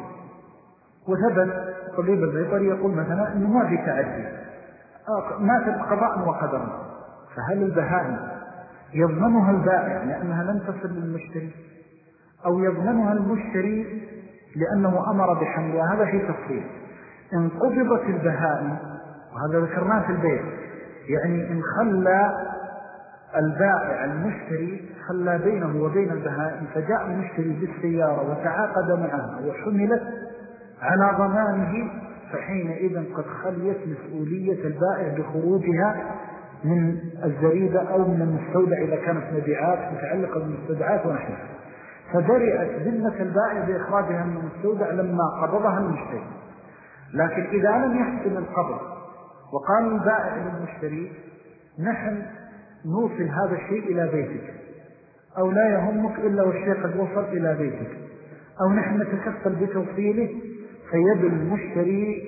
A: وثبت طبيب البيطري يقول مثلا أنه ما في تعدي، ماتت قضاء وقدرا، فهل البهائم يضمنها البائع لأنها لم تصل للمشتري، أو يضمنها المشتري لأنه أمر بحملها؟ هذا في تفصيل. إن قبضت البهائم، وهذا ذكرناه في البيع، يعني إن خلى البائع المشتري خلى بينه وبين البهائم، فجاء المشتري بالسيارة وتعاقد معها وحملت على ضمانه، فحينئذ قد خليت مسؤولية البائع بخروجها من الزريبة أو من المستودع إذا كانت مبيعات متعلقة بالمستودعات ونحوها، فبرئت ذمة البائع بإخراجها من المستودع لما قبضها المشتري. لكن إذا لم يحصل القبض وقال البائع للمشتري نحن نوصل هذا الشيء إلى بيتك، أو لا يهمك إلا والشيء قد وصل إلى بيتك، أو نحن نتكفل بتوصيله، فيد المشتري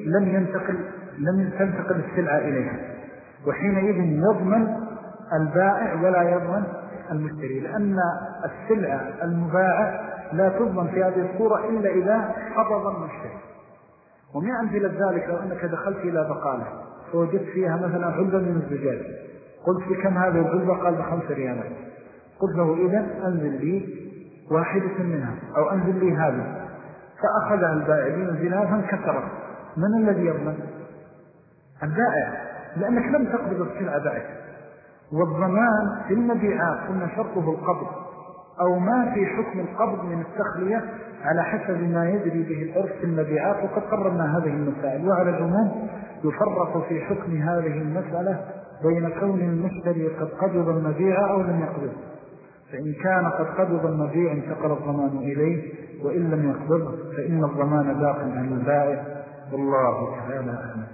A: لم تنتقل السلعة إليها، وحينئذ يضمن البائع ولا يضمن المشتري، لأن السلعة المباعة لا تضمن في هذه الصورة إلا إذا قبض المشتري. ومن أمثلة ذلك لو أنك دخلت إلى بقالة فوجدت فيها مثلا علبة من الزجاج، قلت في كم هذه العلبة؟ قال ب5 ريالات. قلت له إذن أنزل لي واحدة منها أو أنزل لي هذه، فأخذها البائع لينزلها فانكسرت، من الذي يضمن؟ البائع، لأنك لم تقبض السلعة بعد. والضمان في المبيعات إن شرطه القبض أو ما في حكم القبض من التخلية على حسب ما يجري به العرف في المبيعات، وقد قررنا هذه المسائل. وعلى العموم يفرق في حكم هذه المسألة بين كون المشتري قد قبض المبيع أو لم يقبض، فإن كان قد قبض المبيع انتقل الضمان إليه، وإن لم يقبض فإن الضمان باق عن البائع، والله تعالى أعلم.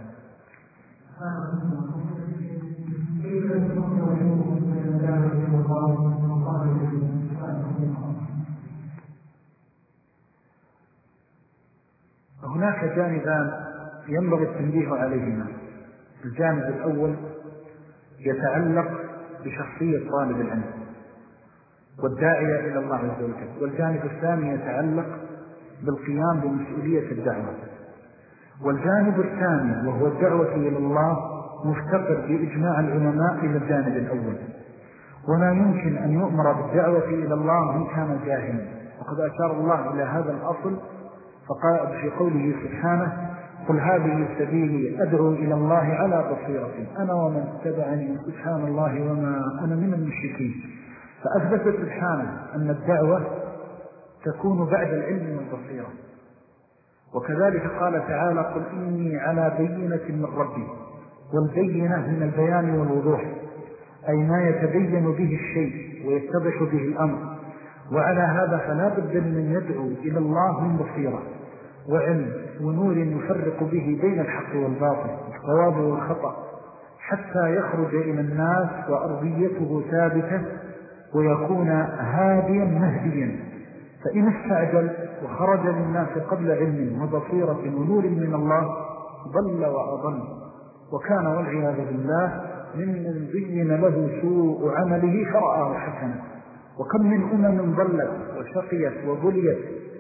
A: هناك جانبان ينبغي التنبيه عليهما. الجانب الأول يتعلق بشخصية طالب العلم والداعية إلى الله عز وجل، والجانب الثاني يتعلق بالقيام بمسؤولية الدعوة. والجانب الثاني وهو الدعوة إلى الله مفتقر بإجماع العلماء إلى الجانب الأول، ولا يمكن أن يؤمر بالدعوة إلى الله من كان جاهلا. وقد أشار الله إلى هذا الأصل فقال في قوله سبحانه: قل هذه سبيلي أدعو إلى الله على بصيرة أنا ومن اتبعني سبحان الله وما أنا من المشركين. فأثبت سبحانه أن الدعوة تكون بعد العلم والبصيرة. وكذلك قال تعالى: قل إني على بينة من ربي. والبينة من البيان والوضوح، أي ما يتبين به الشيء ويتضح به الأمر. وعلى هذا فلا بد من يدعو إلى الله من بصيرة وعلم ونور يفرق به بين الحق والباطل والصواب والخطأ، حتى يخرج إلى الناس وأرضيته ثابتة ويكون هاديا مهديا. فإن استعجل وخرج للناس قبل علم وبصيرة ونور من الله ضل وأضل. وكان والعياذ بالله ممن زين له سوء عمله فرآه حسنا. وكم من ضلت وشقيت وبليت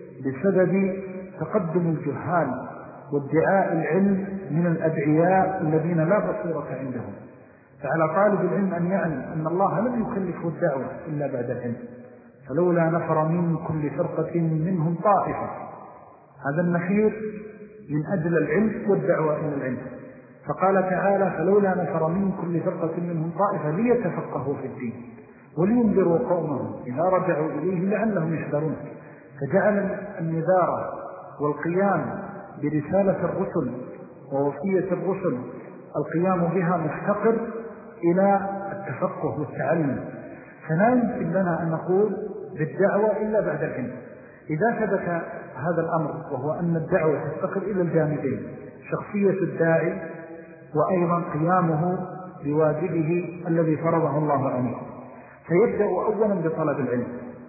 A: بسبب تقدم الجهال وادعاء العلم من الأدعياء الذين لا بصيرة عندهم. فعلى طالب العلم أن يعلم أن الله لم يكلفه الدعوة إلا بعد العلم. فلولا نفر من كل فرقة منهم طائفة، هذا النخير من أجل العلم والدعوة إلى العلم. فقال تعالى فلولا نفر من كل فرقة منهم طائفة ليتفقهوا في الدين ولينذروا قومهم إذا رجعوا إليه لعلهم يحذرون. فجعل النذارة والقيام برسالة الرسل ووصية الرسل القيام بها مفتقر إلى التفقه والتعلم. فلا يمكن لنا أن نقول بالدعوة إلا بعد العلم. إذا ثبت هذا الأمر وهو أن الدعوة تفتقر إلى الجانبين، شخصية الداعي وأيضا قيامه بواجبه الذي فرضه الله عليه، فيبدأ أولا بطلب العلم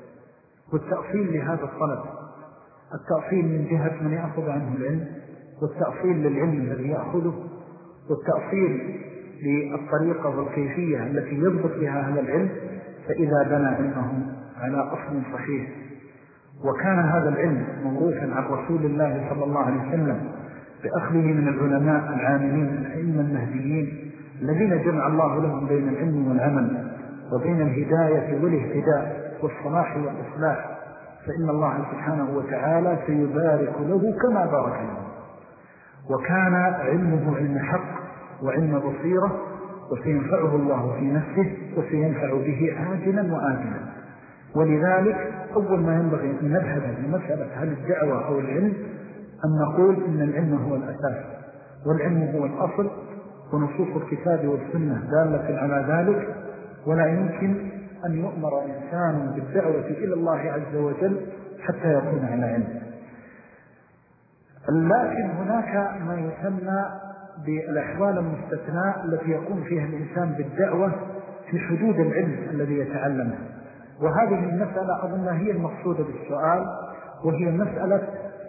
A: والتأصيل لهذا الطلب، التأصيل من جهة من يأخذ عنه العلم، والتأصيل للعلم الذي يأخذه، والتأصيل للطريقة والكيفية التي يضبط بها هذا العلم. فإذا بنى علمه على أصل صحيح وكان هذا العلم موروثا عن رسول الله صلى الله عليه وسلم بأخذه من العلماء العاملين الأئمة المهديين الذين جمع الله لهم بين العلم والعمل وبين الهداية والاهتداء والصلاح والإصلاح، فإن الله سبحانه وتعالى سيبارك له كما بارك له. وكان علمه علم حق وعلم بصيرة، وسينفعه الله في نفسه وسينفع به عاجلا وآجلا. ولذلك أول ما ينبغي أن نبحث في مسألة هل الدعوة أو العلم أن نقول إن العلم هو الأساس والعلم هو الأصل، ونصوص الكتاب والسنة دالة على ذلك. ولا يمكن أن يؤمر إنسان بالدعوة إلى الله عز وجل حتى يكون على علم. لكن هناك ما يسمى بالأحوال المستثناء التي يقوم فيها الإنسان بالدعوة في حدود العلم الذي يتعلمه، وهذه المسألة أظن هي المقصودة بالسؤال، وهي مسألة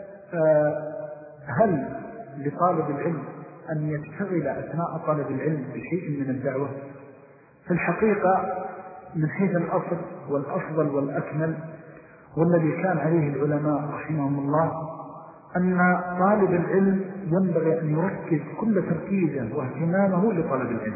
A: هل لطالب العلم أن يشتغل أثناء طلب العلم بشيء من الدعوة؟ في الحقيقة من حيث الأصل والأفضل والأكمل والذي كان عليه العلماء رحمهم الله أن طالب العلم ينبغي أن يركز كل تركيزه واهتمامه لطلب العلم،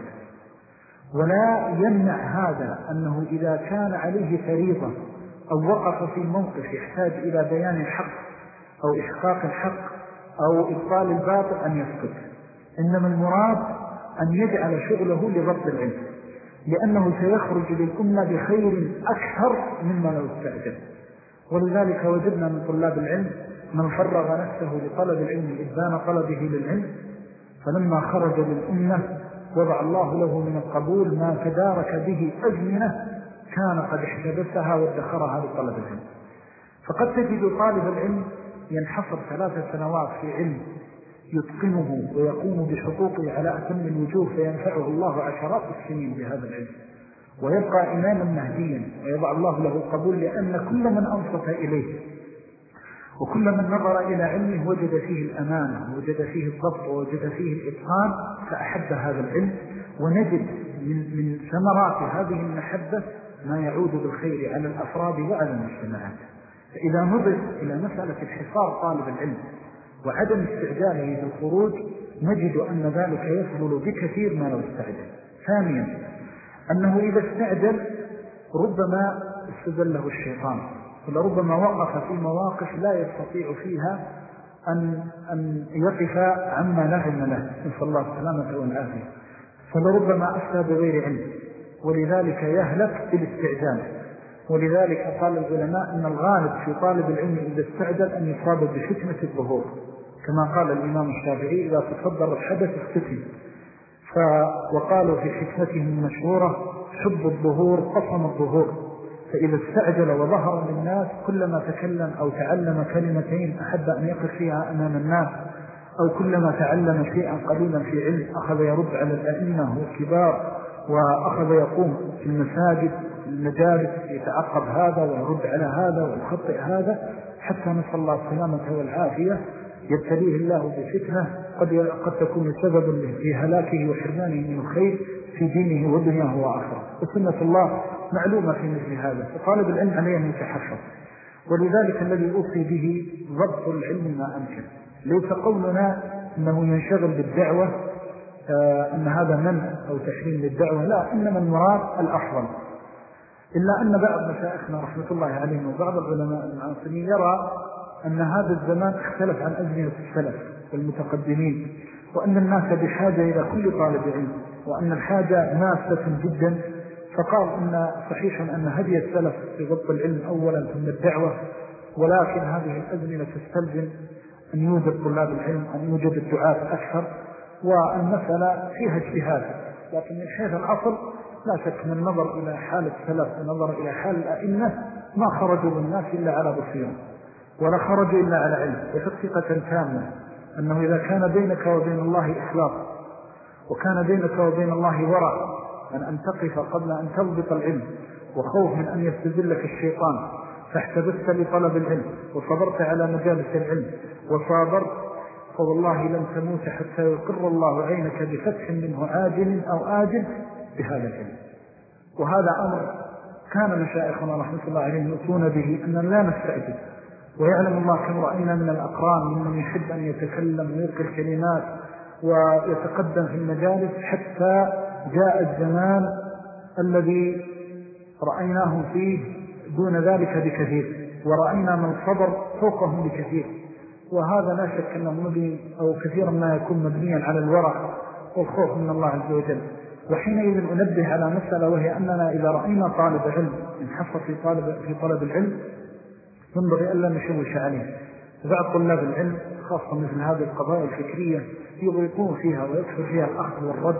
A: ولا يمنع هذا أنه إذا كان عليه فريضة أو وقف في موقف يحتاج إلى بيان الحق أو إحقاق الحق أو إبطال الباطل أن يسكت. إنما المراد أن يجعل شغله لضبط العلم، لأنه سيخرج للأمة بخير أكثر مما لو استعجل. ولذلك وجدنا من طلاب العلم من فرغ نفسه لطلب العلم إبان طلبه للعلم، فلما خرج للأمة وضع الله له من القبول ما تدارك به أزمنة كان قد احتبسها وادخرها لطلب العلم. فقد تجد طالب العلم ينحصر 3 سنوات في علم يتقنه ويقوم بحقوقه على أتم الوجوه فينفعه الله عشرات السنين بهذا العلم، ويبقى إماما مهديا ويضع الله له قبول، لأن كل من أنصت إليه وكل من نظر إلى علمه وجد فيه الأمانة ووجد فيه الضبط ووجد فيه الإتقان فأحب هذا العلم. ونجد من ثمرات هذه المحبة ما يعود بالخير على الأفراد وعلى المجتمعات. فإذا نظر إلى مسألة الحصار طالب العلم وعدم استعجاله في الخروج نجد أن ذلك يفضل بكثير ما لو استعجل. ثانيا أنه إذا استعجل ربما استدله الشيطان، ولربما وقف في مواقف لا يستطيع فيها أن يقف عما لا علم له، نسأل الله السلامة والعافية، فلربما أفتى بغير علم، ولذلك يهلك بالاستعجال. ولذلك قال العلماء أن الغالب في طالب العلم إذا استعجل أن يصاب بفتنة الظهور، كما قال الإمام الشافعي إذا تصدر الحدث اختفي. وقالوا في حكمتهم المشهورة حب الظهور قصم الظهور، فإذا استعجل وظهر للناس كلما تكلم أو تعلم كلمتين أحب أن يقف فيها أمام الناس، أو كلما تعلم شيئا قليلا في علم أخذ يرد على الأئمة والكبار، وأخذ يقوم في المساجد المجالس يتعقب هذا ويرد على هذا ويخطئ هذا، حتى نسأل الله السلامة والعافية يبتليه الله بفتنة قد تكون سببا في هلاكه وحرمانه من الخير في دينه ودنياه وآخره. وسنة الله معلومة في مثل هذا، فطالب العلم عليه أن يتحفظ. ولذلك الذي أوصي به ضبط العلم ما أمكن. ليس قولنا أنه ينشغل بالدعوة أن هذا منع أو تحريم للدعوة، لا، إنما المراد الأفضل. إلا أن بعض مشايخنا رحمة الله عليهم وبعض العلماء المعاصرين يرى أن هذا الزمان اختلف عن أزمنة السلف والمتقدمين، وأن الناس بحاجة إلى كل طالب علم، وأن الحاجة ماسة جدا. فقال إن صحيحا أن هدي السلف في ضبط العلم أولا ثم الدعوة، ولكن هذه الأزمنة تستلزم أن يوجد طلاب العلم، أن يوجد الدعاة أكثر، والمسألة فيها اجتهاد. لكن من حيث الأصل لا شك من النظر إلى حال السلف ونظر إلى حال الأئمة ما خرجوا بالناس إلا على بصيرة، ولا خرجوا إلا على علم. وثقة تامة أنه إذا كان بينك وبين الله إخلاص، وكان بينك وبين الله ورع أن تقف قبل أن تضبط العلم، وخوف من أن يستذلك الشيطان، فاحتبست لطلب العلم وصبرت على مجالس العلم وصابرت، فوالله لن تموت حتى يقر الله عينك بفتح منه عاجل أو آجل بهذا العلم. وهذا أمر كان مشايخنا رحمة الله عليهم يؤتون به، أننا لا نستعجل. ويعلم الله كم رأينا من الأقران ممن يحب أن يتكلم ويلقي الكلمات ويتقدم في المجالس، حتى جاء الزمان الذي رأيناهم فيه دون ذلك بكثير، ورأينا من صبر فوقهم بكثير. وهذا لا شك أنه مبني أو كثيرا ما يكون مبنيا على الورع والخوف من الله عز وجل. وحينئذ أنبه على مسألة، وهي أننا إذا رأينا طالب علم انحصر في طلب العلم ينبغي ألا نشوش عليه. بعض طلاب العلم خاصة مثل هذه القضايا الفكرية يغرقون فيها ويكثر فيها الأخذ والرد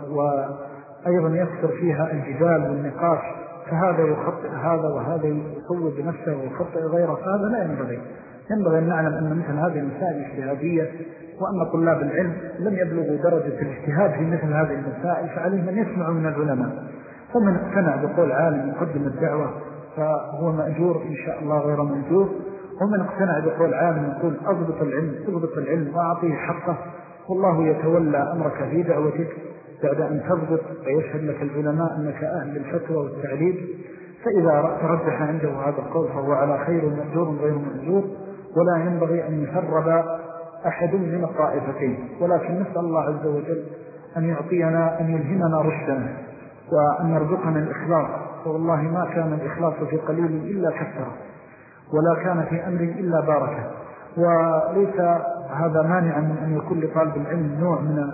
A: وأيضا يكثر فيها الجدال والنقاش، فهذا يخطئ هذا وهذا يصوب بنفسه ويخطئ غيره، فهذا لا ينبغي أن نعلم أن مثل هذه المسائل اجتهادية، وأن طلاب العلم لم يبلغوا درجة الاجتهاد في مثل هذه المسائل، فعليهم أن يسمعوا من العلماء. فمن اقتنع بقول عالم يقدم الدعوة فهو مأجور إن شاء الله غير منجور، ومن اقتنع بقول عالم يقول اضبط العلم وأعطيه حقه، والله يتولى أمرك في دعوتك بعد أن تضبط ويشهد لك العلماء أنك أهل الفتوى والتعليم. فإذا ترجح عنده هذا القول فهو على خير مأجور غير مأجور، ولا ينبغي أن يفرد أحد من الطائفتين. ولكن نسأل الله عز وجل أن يعطينا، أن يلهمنا رشدنا، وأن يرزقنا الإخلاص. فوالله ما كان الإخلاص في قليل إلا كثره، ولا كان في أمر إلا باركه. وليس هذا مانعا من أن يكون لطالب العلم نوع من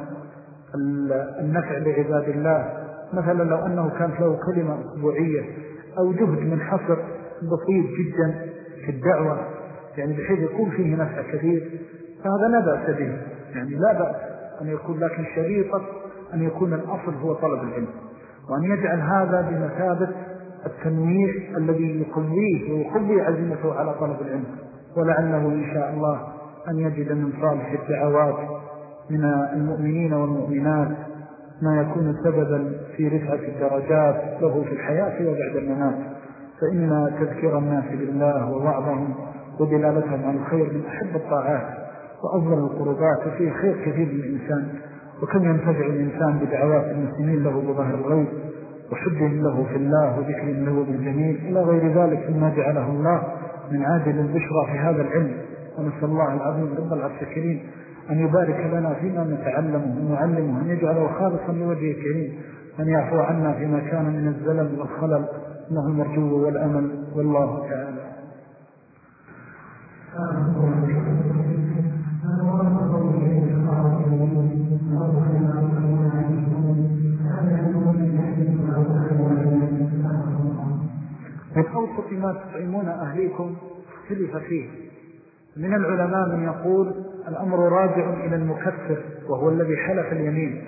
A: النفع لعباد الله. مثلا لو أنه كانت له كلمة أسبوعية أو جهد منحصر بسيط جدا في الدعوة، يعني بحيث يكون فيه نفع كثير، فهذا لا بأس به، يعني لا بأس أن يكون، لكن شريطة أن يكون الأصل هو طلب العلم، وأن يجعل هذا بمثابة التنويع الذي يقويه ويقوي عزيمته على طلب العلم. ولعله إن شاء الله أن يجد من صالح الدعوات من المؤمنين والمؤمنات ما يكون سببا في رفعة الدرجات له في الحياة وبعد الممات. فإن تذكير الناس بالله ووعظهم ودلالتهم عن الخير من أحب الطاعات وأفضل القربات، وفيه خير كثير للإنسان. وكم ينتفع الإنسان بدعوات المسلمين له بظهر الغيب وحبهم له في الله وذكر له بالجميل إلى غير ذلك مما جعله الله من عاجل البشرى في هذا العلم. ونسأل الله العظيم رب العرش الكريم أن يبارك لنا فيما نتعلمه ونعلمه، أن يجعله خالصا لوجهه الكريم، أن يعفو عنا فيما كان من الزلل والخلل، إنه المرجو والأمل، والله تعالى. من أوسط ما تطعمون أهليكم اختلف فيه. من العلماء من يقول الأمر راجع إلى المكفر، وهو الذي حلف اليمين،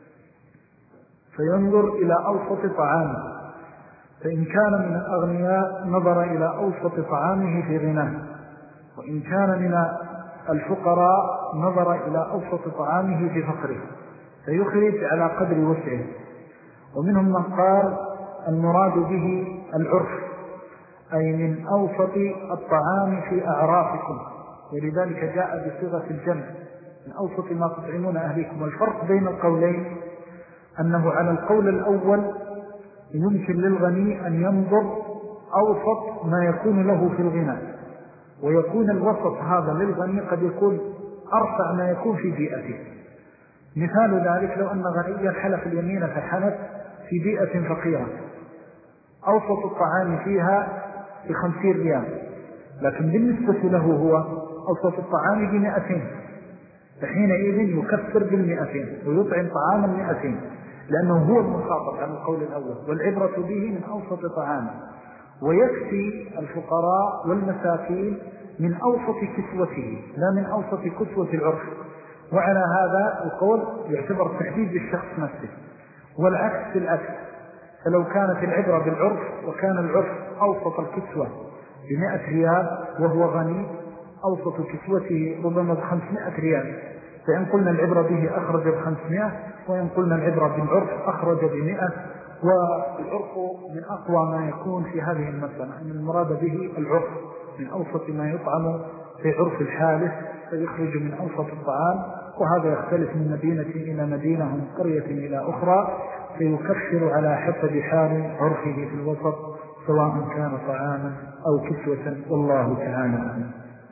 A: فينظر إلى أوسط طعامه، فإن كان من الأغنياء نظر إلى أوسط طعامه في غناه، وإن كان من الفقراء نظر إلى أوسط طعامه في فقره، فيخرج على قدر وسعه. ومنهم من قال المراد به العرف، أي من أوسط الطعام في أعرافكم، ولذلك جاء بصيغة الجمع من أوسط ما تطعمون أهليكم. والفرق بين القولين أنه على القول الأول يمكن للغني أن ينظر أوسط ما يكون له في الغنى، ويكون الوسط هذا للغني قد يكون أرفع ما يكون في بيئته. مثال ذلك لو أن غنيا حلف اليمين فحلف في بيئة فقيرة أوسط الطعام فيها ب50 ريال، لكن بالنسبة له هو أوسط الطعام ب200، فحينئذ يكفر بال200 ويطعم طعاما 200 لأنه هو المخاطب عن القول الأول، والعبرة به من أوسط طعام. ويكفي الفقراء والمساكين من أوسط كسوته لا من أوسط كسوة العرف. وعلى هذا القول يعتبر تحديد للشخص نفسه، والعكس بالعكس. فلو كانت العبرة بالعرف وكان العرف أوسط الكسوة ب100 ريال وهو غني أوسط كسوته ربما ب500 ريال، فإن قلنا العبرة به أخرج ب500، وإن قلنا العبرة بالعرف أخرج ب100. والعرف من أقوى ما يكون في هذه المسألة، أن المراد به العرف من أوسط ما يطعم في عرف الحالف فيخرج من أوسط الطعام، وهذا يختلف من مدينة إلى مدينة ومن قرية إلى أخرى، فيكفر على حسب حال عرفه في الوسط سواء كان طعاما أو كسوة، والله تعالى أعلم.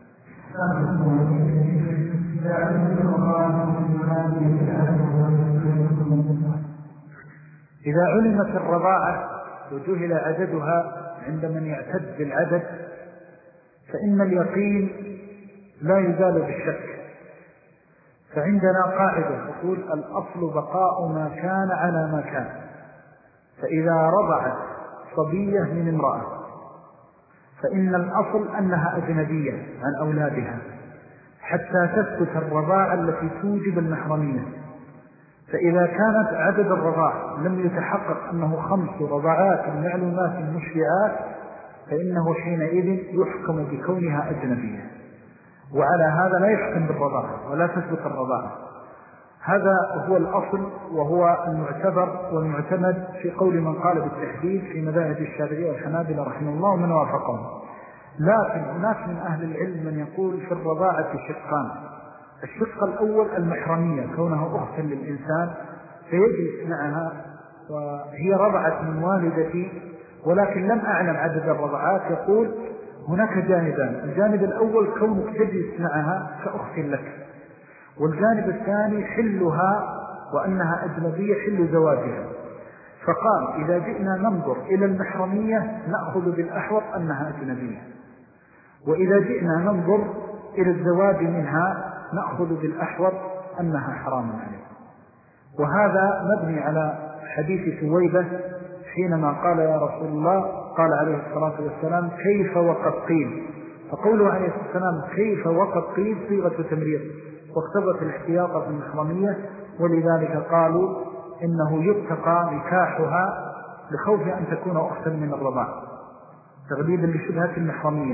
A: إذا علمت الرضاعة وجهل عددها عند من يعتد بالعدد فإن اليقين لا يزال بالشك. فعندنا قاعدة تقول الأصل بقاء ما كان على ما كان. فإذا رضعت صبية من امرأة فإن الأصل أنها أجنبية عن أولادها حتى تثبت الرضاعة التي توجب المحرمية. فإذا كانت عدد الرضاع لم يتحقق أنه 5 رضاعات معلومات مشبعات فإنه حينئذ يحكم بكونها أجنبية، وعلى هذا لا يحكم بالرضاعة ولا تثبت الرضاعة. هذا هو الأصل وهو المعتبر والمعتمد في قول من قال بالتحديد في مذاهب الشافعية والحنابلة رحمه الله ومن وافقهم. لكن هناك من أهل العلم من يقول في الرضاعة شقان. الشق الأول المحرمية، كونها أختا للإنسان فيجلس معها وهي رضعت من والدتي ولكن لم أعلم عدد الرضعات. يقول هناك جانبان: الجانب الأول كونك تجلس معها كأخت لك، والجانب الثاني حلها وأنها أجنبية حل زواجها. فقال إذا جئنا ننظر إلى المحرمية نأخذ بالأحوط أنها أجنبية، وإذا جئنا ننظر إلى الزواج منها نأخذ بالأحوط أنها حرام عليه. وهذا مبني على حديث ثويبة حينما قال يا رسول الله، قال عليه الصلاة والسلام كيف وقد قيل؟ فقوله عليه الصلاة والسلام كيف وقد قيل صيغة تمريض، واقتضت الاحتياط في المحرمية، ولذلك قالوا إنه يتقى نكاحها لخوف أن تكون أختا من الرضاع تغليبا لشبهة المحرمية،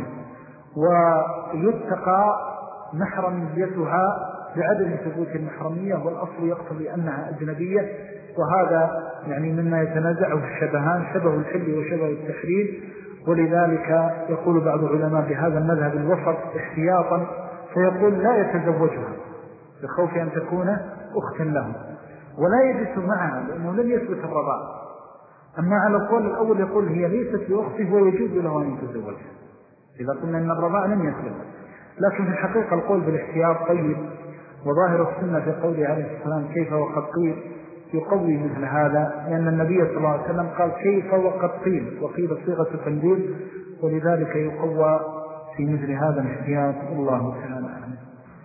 A: ويتقى محرميتها بعدم ثبوت المحرمية، والأصل يقتضي أنها أجنبية. وهذا يعني مما يتنازعه الشبهان، شبه الحل وشبه التحريم. ولذلك يقول بعض العلماء بهذا المذهب الوسط احتياطا فيقول لا يتزوجها بخوف أن تكون أختا له ولا يجلس معها لأنه لم يثبت الرضاع. أما على القول الأول يقول هي ليست بأخته ويجوز له أن يتزوجها إذا قلنا أن الرضاع لم يثبت. لكن في الحقيقة القول بالاحتياط طيب، وظاهر السنة في قوله عليه السلام كيف وقد قيل يقوي مثل هذا، لأن النبي صلى الله عليه وسلم قال كيف وقد قيل، وقيل صيغة تنبيه، ولذلك يقوى في مثل هذا الاحتياط. الله تعالى أعلم.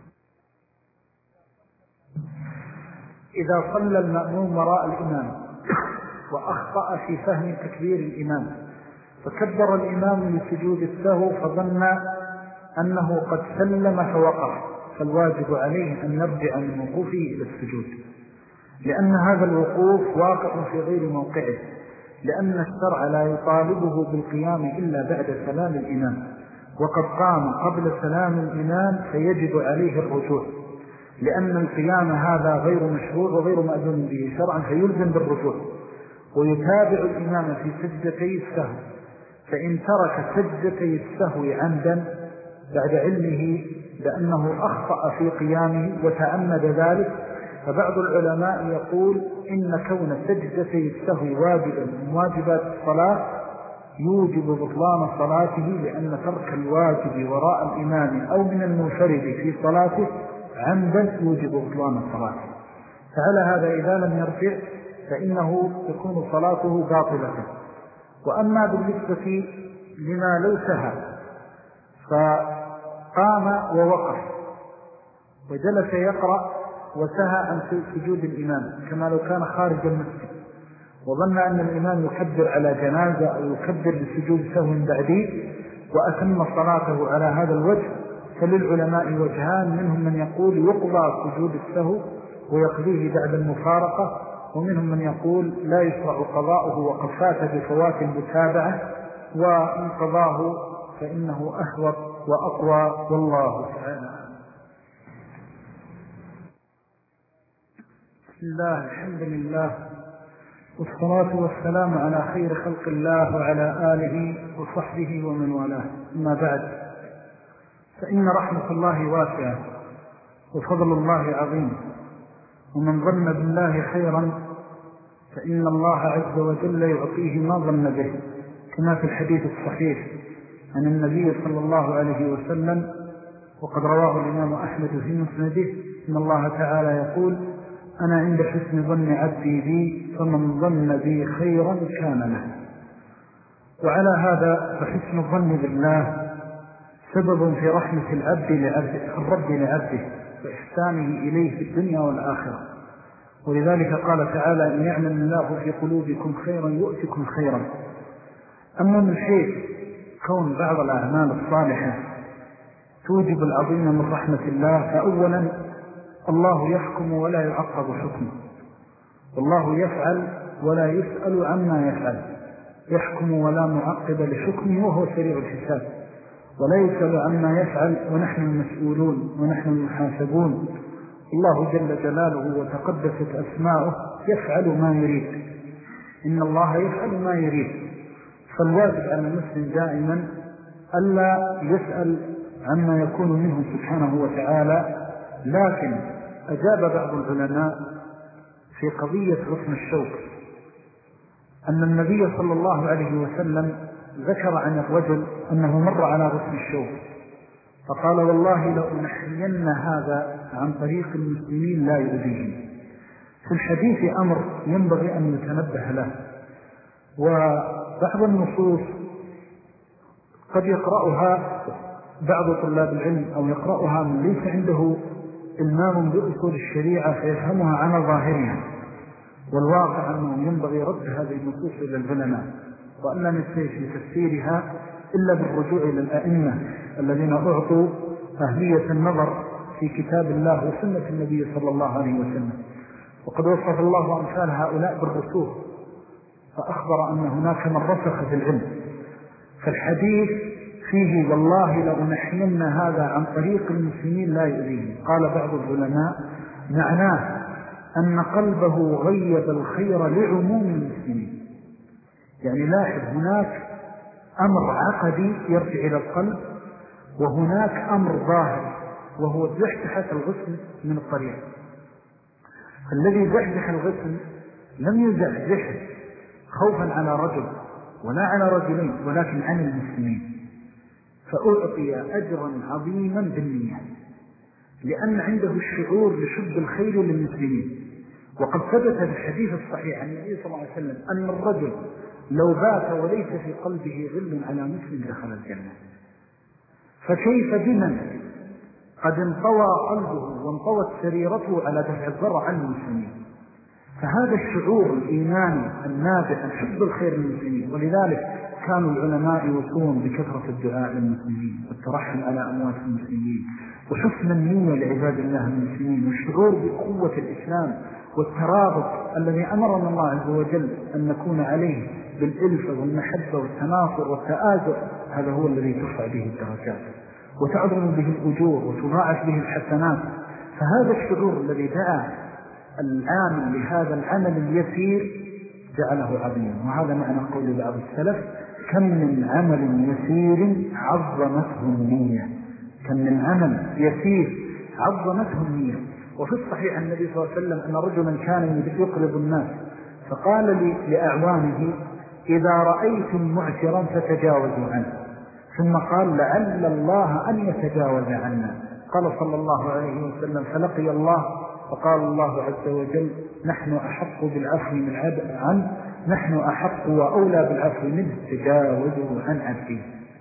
A: إذا صلى المأموم وراء الإمام وأخطأ في فهم تكبير الإمام فكبر الإمام لسجود السهو فظن أنه قد سلم فوقف، فالواجب عليه أن يرجع من وقوفه إلى السجود، لأن هذا الوقوف واقع في غير موقعه، لأن الشرع لا يطالبه بالقيام إلا بعد سلام الإمام، وقد قام قبل سلام الإمام فيجب عليه الرجوع، لأن القيام هذا غير مشروع وغير مأذون به شرعا فيلزم بالرجوع. ويتابع الإمام في سجدتي السهو، فإن ترك سجدتي السهو عمدا بعد علمه بأنه أخطأ في قيامه وتعمد ذلك، فبعض العلماء يقول إن كون سجدتي السهو واجبا من واجبات الصلاة يوجب بطلان صلاته، لأن ترك الواجب وراء الإمام أو من المنفرد في صلاته عمدا يوجب بطلان صلاته. فعلى هذا إذا لم يرجع فإنه تكون صلاته باطلة. وأما بالنسبة لما لو سهى فقام ووقف وجلس يقرأ وسهى عن سجود الإمام كما لو كان خارج المسجد وظن أن الإمام يكبر على جنازة أو يكبر لسجود سهو بعديه وأتم صلاته على هذا الوجه، فللعلماء وجهان، منهم من يقول يقضى سجود السهو ويقضيه بعد المفارقة، ومنهم من يقول لا يشرع قضاؤه وقد فات بفوات المتابعة، وإن قضاه فإنه أحوط وأقوى والله تعالى. بسم الله، الحمد لله، والصلاة والسلام على خير خلق الله وعلى آله وصحبه ومن والاه. أما بعد، فإن رحمة الله واسعة وفضل الله عظيم، ومن ظن بالله خيرا فإن الله عز وجل يعطيه ما ظن به، كما في الحديث الصحيح عن النبي صلى الله عليه وسلم وقد رواه الإمام أحمد في مسنده إن الله تعالى يقول: أنا عند حسن ظن عبدي بي فمن ظن بي خيرا كان له. وعلى هذا فحسن الظن بالله سبب في رحمة الرب لعبده وإحسانه إليه في الدنيا والآخرة. ولذلك قال تعالى: إن يعلم الله في قلوبكم خيرا يؤتكم خيرا. أما من حيث كون بعض الأعمال الصالحة توجب العظيم من رحمة الله، فأولا الله يحكم ولا يعقب حكمه، والله يفعل ولا يسأل عما يفعل، يحكم ولا معقب لحكمه وهو سريع الحساب، ولا يسأل عما يفعل ونحن المسؤولون ونحن المحاسبون. الله جل جلاله وتقدست أسماؤه يفعل ما يريد، إن الله يفعل ما يريد. فالواجب على المسلم دائما ألا يسأل عما يكون منه سبحانه وتعالى. لكن أجاب بعض العلماء في قضية غصن الشوك أن النبي صلى الله عليه وسلم ذكر عن الرجل أنه مر على غصن الشوك فقال: والله لأنحين هذا عن طريق المسلمين لا يؤذيهم. في الحديث أمر ينبغي أن يتنبه له، وبعض النصوص قد يقرأها بعض طلاب العلم أو يقرأها من ليس عنده إلمام بأصول الشريعة فيفهمها على ظاهرها، والواقع أنه ينبغي رد هذه النصوص إلى العلماء، وأن لا نستطيع في تفسيرها إلا بالرجوع إلى الأئمة الذين أعطوا أهلية النظر في كتاب الله وسنة النبي صلى الله عليه وسلم. وقد وصف الله أمثال هؤلاء بالرسوخ، فأخبر أن هناك من رسخ في العلم. فالحديث فيه: والله لأنحين هذا عن طريق المسلمين لا يؤذيهم. قال بعض العلماء: معناه أن قلبه غيب الخير لعموم المسلمين. يعني لاحظ، هناك أمر عقدي يرجع إلى القلب، وهناك أمر ظاهر وهو زحزحة الغصن من الطريق. الذي زحزح الغصن لم يزحزحه خوفا على رجل ولا على رجلين، ولكن عن المسلمين، فأعطي أجرا عظيما بالنية، لأن عنده الشعور لحب الخير للمسلمين. وقد ثبت في الحديث الصحيح عن النبي صلى الله عليه وسلم أن الرجل لو بات وليس في قلبه غل على مسلم دخل الجنة. فكيف بمن قد انطوى قلبه وانطوت سريرته على دفع الضر عن المسلمين؟ فهذا الشعور الإيماني النابع عن حب الخير للمسلمين. ولذلك كانوا العلماء يوصون بكثرة الدعاء للمسلمين والترحم على أموات المسلمين وحسن النية لعباد الله المسلمين والشعور بقوة الإسلام والترابط الذي أمرنا الله عز وجل أن نكون عليه بالإلفة والمحبة والتناصر والتآزر. هذا هو الذي ترفع به الدرجات وتعظم به الأجور وتضاعف به الحسنات. فهذا الشعور الذي دعا العامل لهذا العمل اليسير جعله عظيما. وهذا معنى قول بعض السلف: كم من عمل يسير عظمته النية. كم من عمل يسير عظمته النية. وفي الصحيح النبي صلى الله عليه وسلم أن رجلا كان يقرض الناس فقال لأعوانه إذا رأيتم معسرا فتجاوزوا عنه، ثم قال لعل الله أن يتجاوز عنا. قال صلى الله عليه وسلم فلقي الله فقال الله عز وجل نحن أحق بالعفو من عنه، نحن أحق وأولى بالعفو منه، تجاوزوا عن عبده.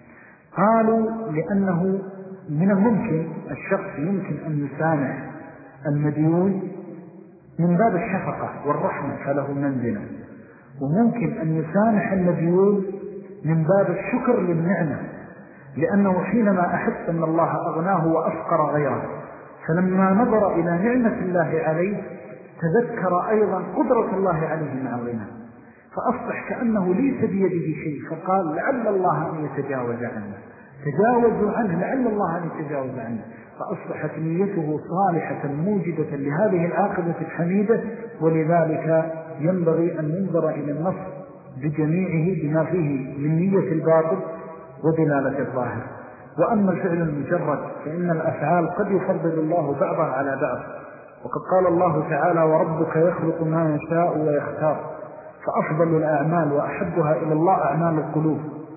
A: قالوا لأنه من الممكن الشخص يمكن أن يسامح المديون من باب الشفقة والرحمة فله منزلة، وممكن أن يسامح المديون من باب الشكر للنعمة، لأنه حينما أحس أن الله أغناه وأفقر غيره فلما نظر إلى نعمة الله عليه تذكر أيضا قدرة الله عليه مع الغنى، فأصبح كأنه ليس بيده شيء، فقال لعل الله أن يتجاوز عنه، تجاوزوا عنه لعل الله أن يتجاوز عنه، فأصبحت نيته صالحة موجبة لهذه العاقبة الحميدة. ولذلك ينبغي أن ينظر إلى النص بجميعه بما فيه من نية الباطل ودلالة الظاهر. وأما الفعل المجرد فإن الأفعال قد يفضل الله بعضها على بعض، وقد قال الله تعالى وربك يخلق ما يشاء ويختار، فأفضل الأعمال وأحبها إلى الله أعمال القلوب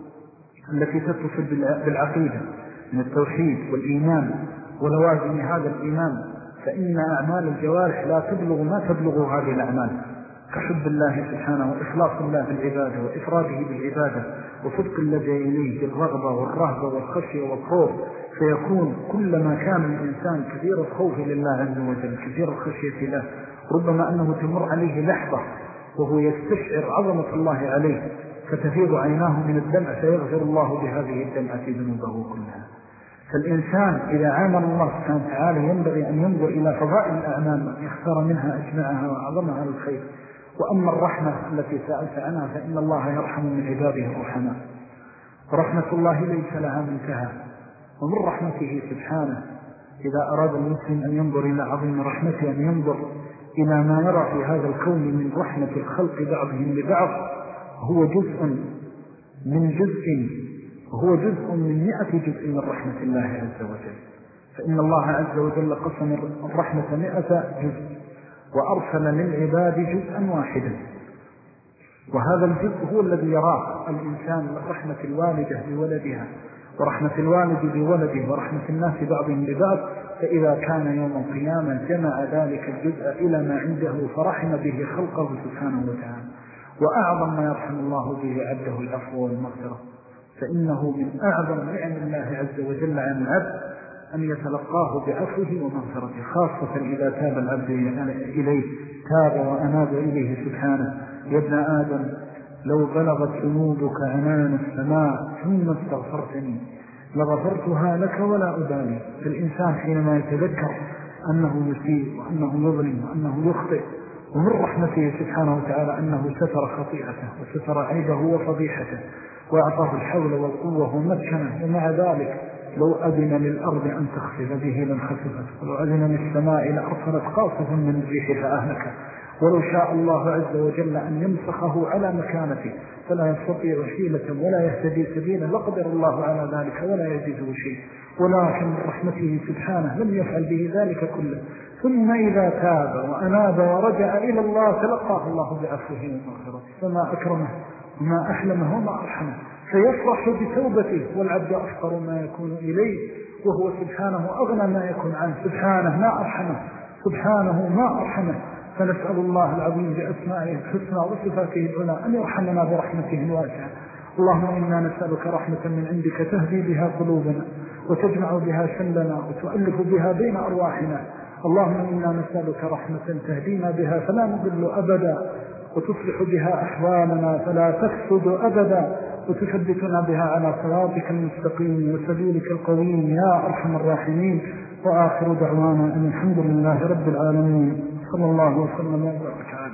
A: التي تتصل بالعقيدة من التوحيد والإيمان ولوازم هذا الإيمان، فإن أعمال الجوارح لا تبلغ ما تبلغ هذه الأعمال، كحب الله سبحانه وإخلاص الله في العبادة وإفراده بالعبادة وصدق اللجأ إليه بالرغبة والرهبة والخشية والخوف، فيكون كلما كان الإنسان كثير الخوف لله عز وجل كثير الخشية له، ربما أنه تمر عليه لحظة وهو يستشعر عظمة الله عليه فتفيض عيناه من الدمع فيغفر الله بهذه الدمعة ذنوبه كلها. فالإنسان إذا عامل الله سبحانه وتعالى ينبغي أن ينظر إلى فضائل الأعمال وأن يختار منها أجمعها وأعظمها للخير. وأما الرحمة التي سألت عنها فإن الله يرحم من عباده الرحماء، ورحمة الله ليس لها منتهى. ومن رحمته سبحانه إذا أراد المسلم أن ينظر إلى عظيم رحمته أن ينظر إلى ما يرى في هذا الكون من رحمة الخلق بعضهم لبعض، هو جزء من 100 جزء من رحمة الله عز وجل. فإن الله عز وجل قسم الرحمة 100 جزء وأرسل للعباد جزءا واحدا، وهذا الجزء هو الذي يراه الإنسان من رحمة الوالدة بولدها ورحمة الوالد بولده ورحمة الناس بعضهم ببعض. فإذا كان يوم القيامة جمع ذلك الجزء إلى ما عنده فرحم به خلقه سبحانه وتعالى. وأعظم ما يرحم الله به عبده العفو والمغفرة، فإنه من أعظم نعم الله عز وجل عن العبد أن يتلقاه بعفوه ومغفرته، خاصة إذا تاب العبد إليه تاب وأناب إليه سبحانه. يا ابن آدم لو بلغت ذنوبك عنان السماء ثم استغفرتني لغفرتها لك ولا أبالي. فالإنسان حينما يتذكر أنه يسيء وأنه يظلم وأنه يخطئ، ومن رحمته سبحانه وتعالى أنه ستر خطيئته وستر عيبه وفضيحته وأعطاه الحول والقوة ومكنه، ومع ذلك لو أذن للأرض أن تخسف به لانخسفت، ولو أذن للسماء لأرسلت قاصفا من الريح فأهلكه، ولو شاء الله عز وجل أن يمسخه على مكانته فلا يستطيع حيلة ولا يهتدي سبيلا لقدر الله على ذلك ولا يجده شيء، ولكن من رحمته سبحانه لم يفعل به ذلك كله. ثم إذا تاب وأناب ورجع إلى الله تلقاه الله بعفوه ومغفرته، فما أكرمه وما أحلمه وما أرحمه، فيفرح بتوبته والعبد أفقر ما يكون إليه وهو سبحانه أغنى ما يكون عنه، سبحانه ما أرحمه، سبحانه ما أرحمه. فنسأل الله العظيم بأسمائه الحسنى وصفاته العلى أن يرحمنا برحمته الواسعة. اللهم إنا نسألك رحمة من عندك تهدي بها قلوبنا وتجمع بها شملنا وتؤلف بها بين أرواحنا. اللهم إنا نسألك رحمة تهدينا بها فلا نضل أبدا، وتصلح بها أحوالنا فلا تفسد أبدا، وتثبتنا بها على صراطك المستقيم وسبيلك القويم يا أرحم الراحمين. وآخر دعوانا أن الحمد لله رب العالمين، صلى الله وسلم وبارك على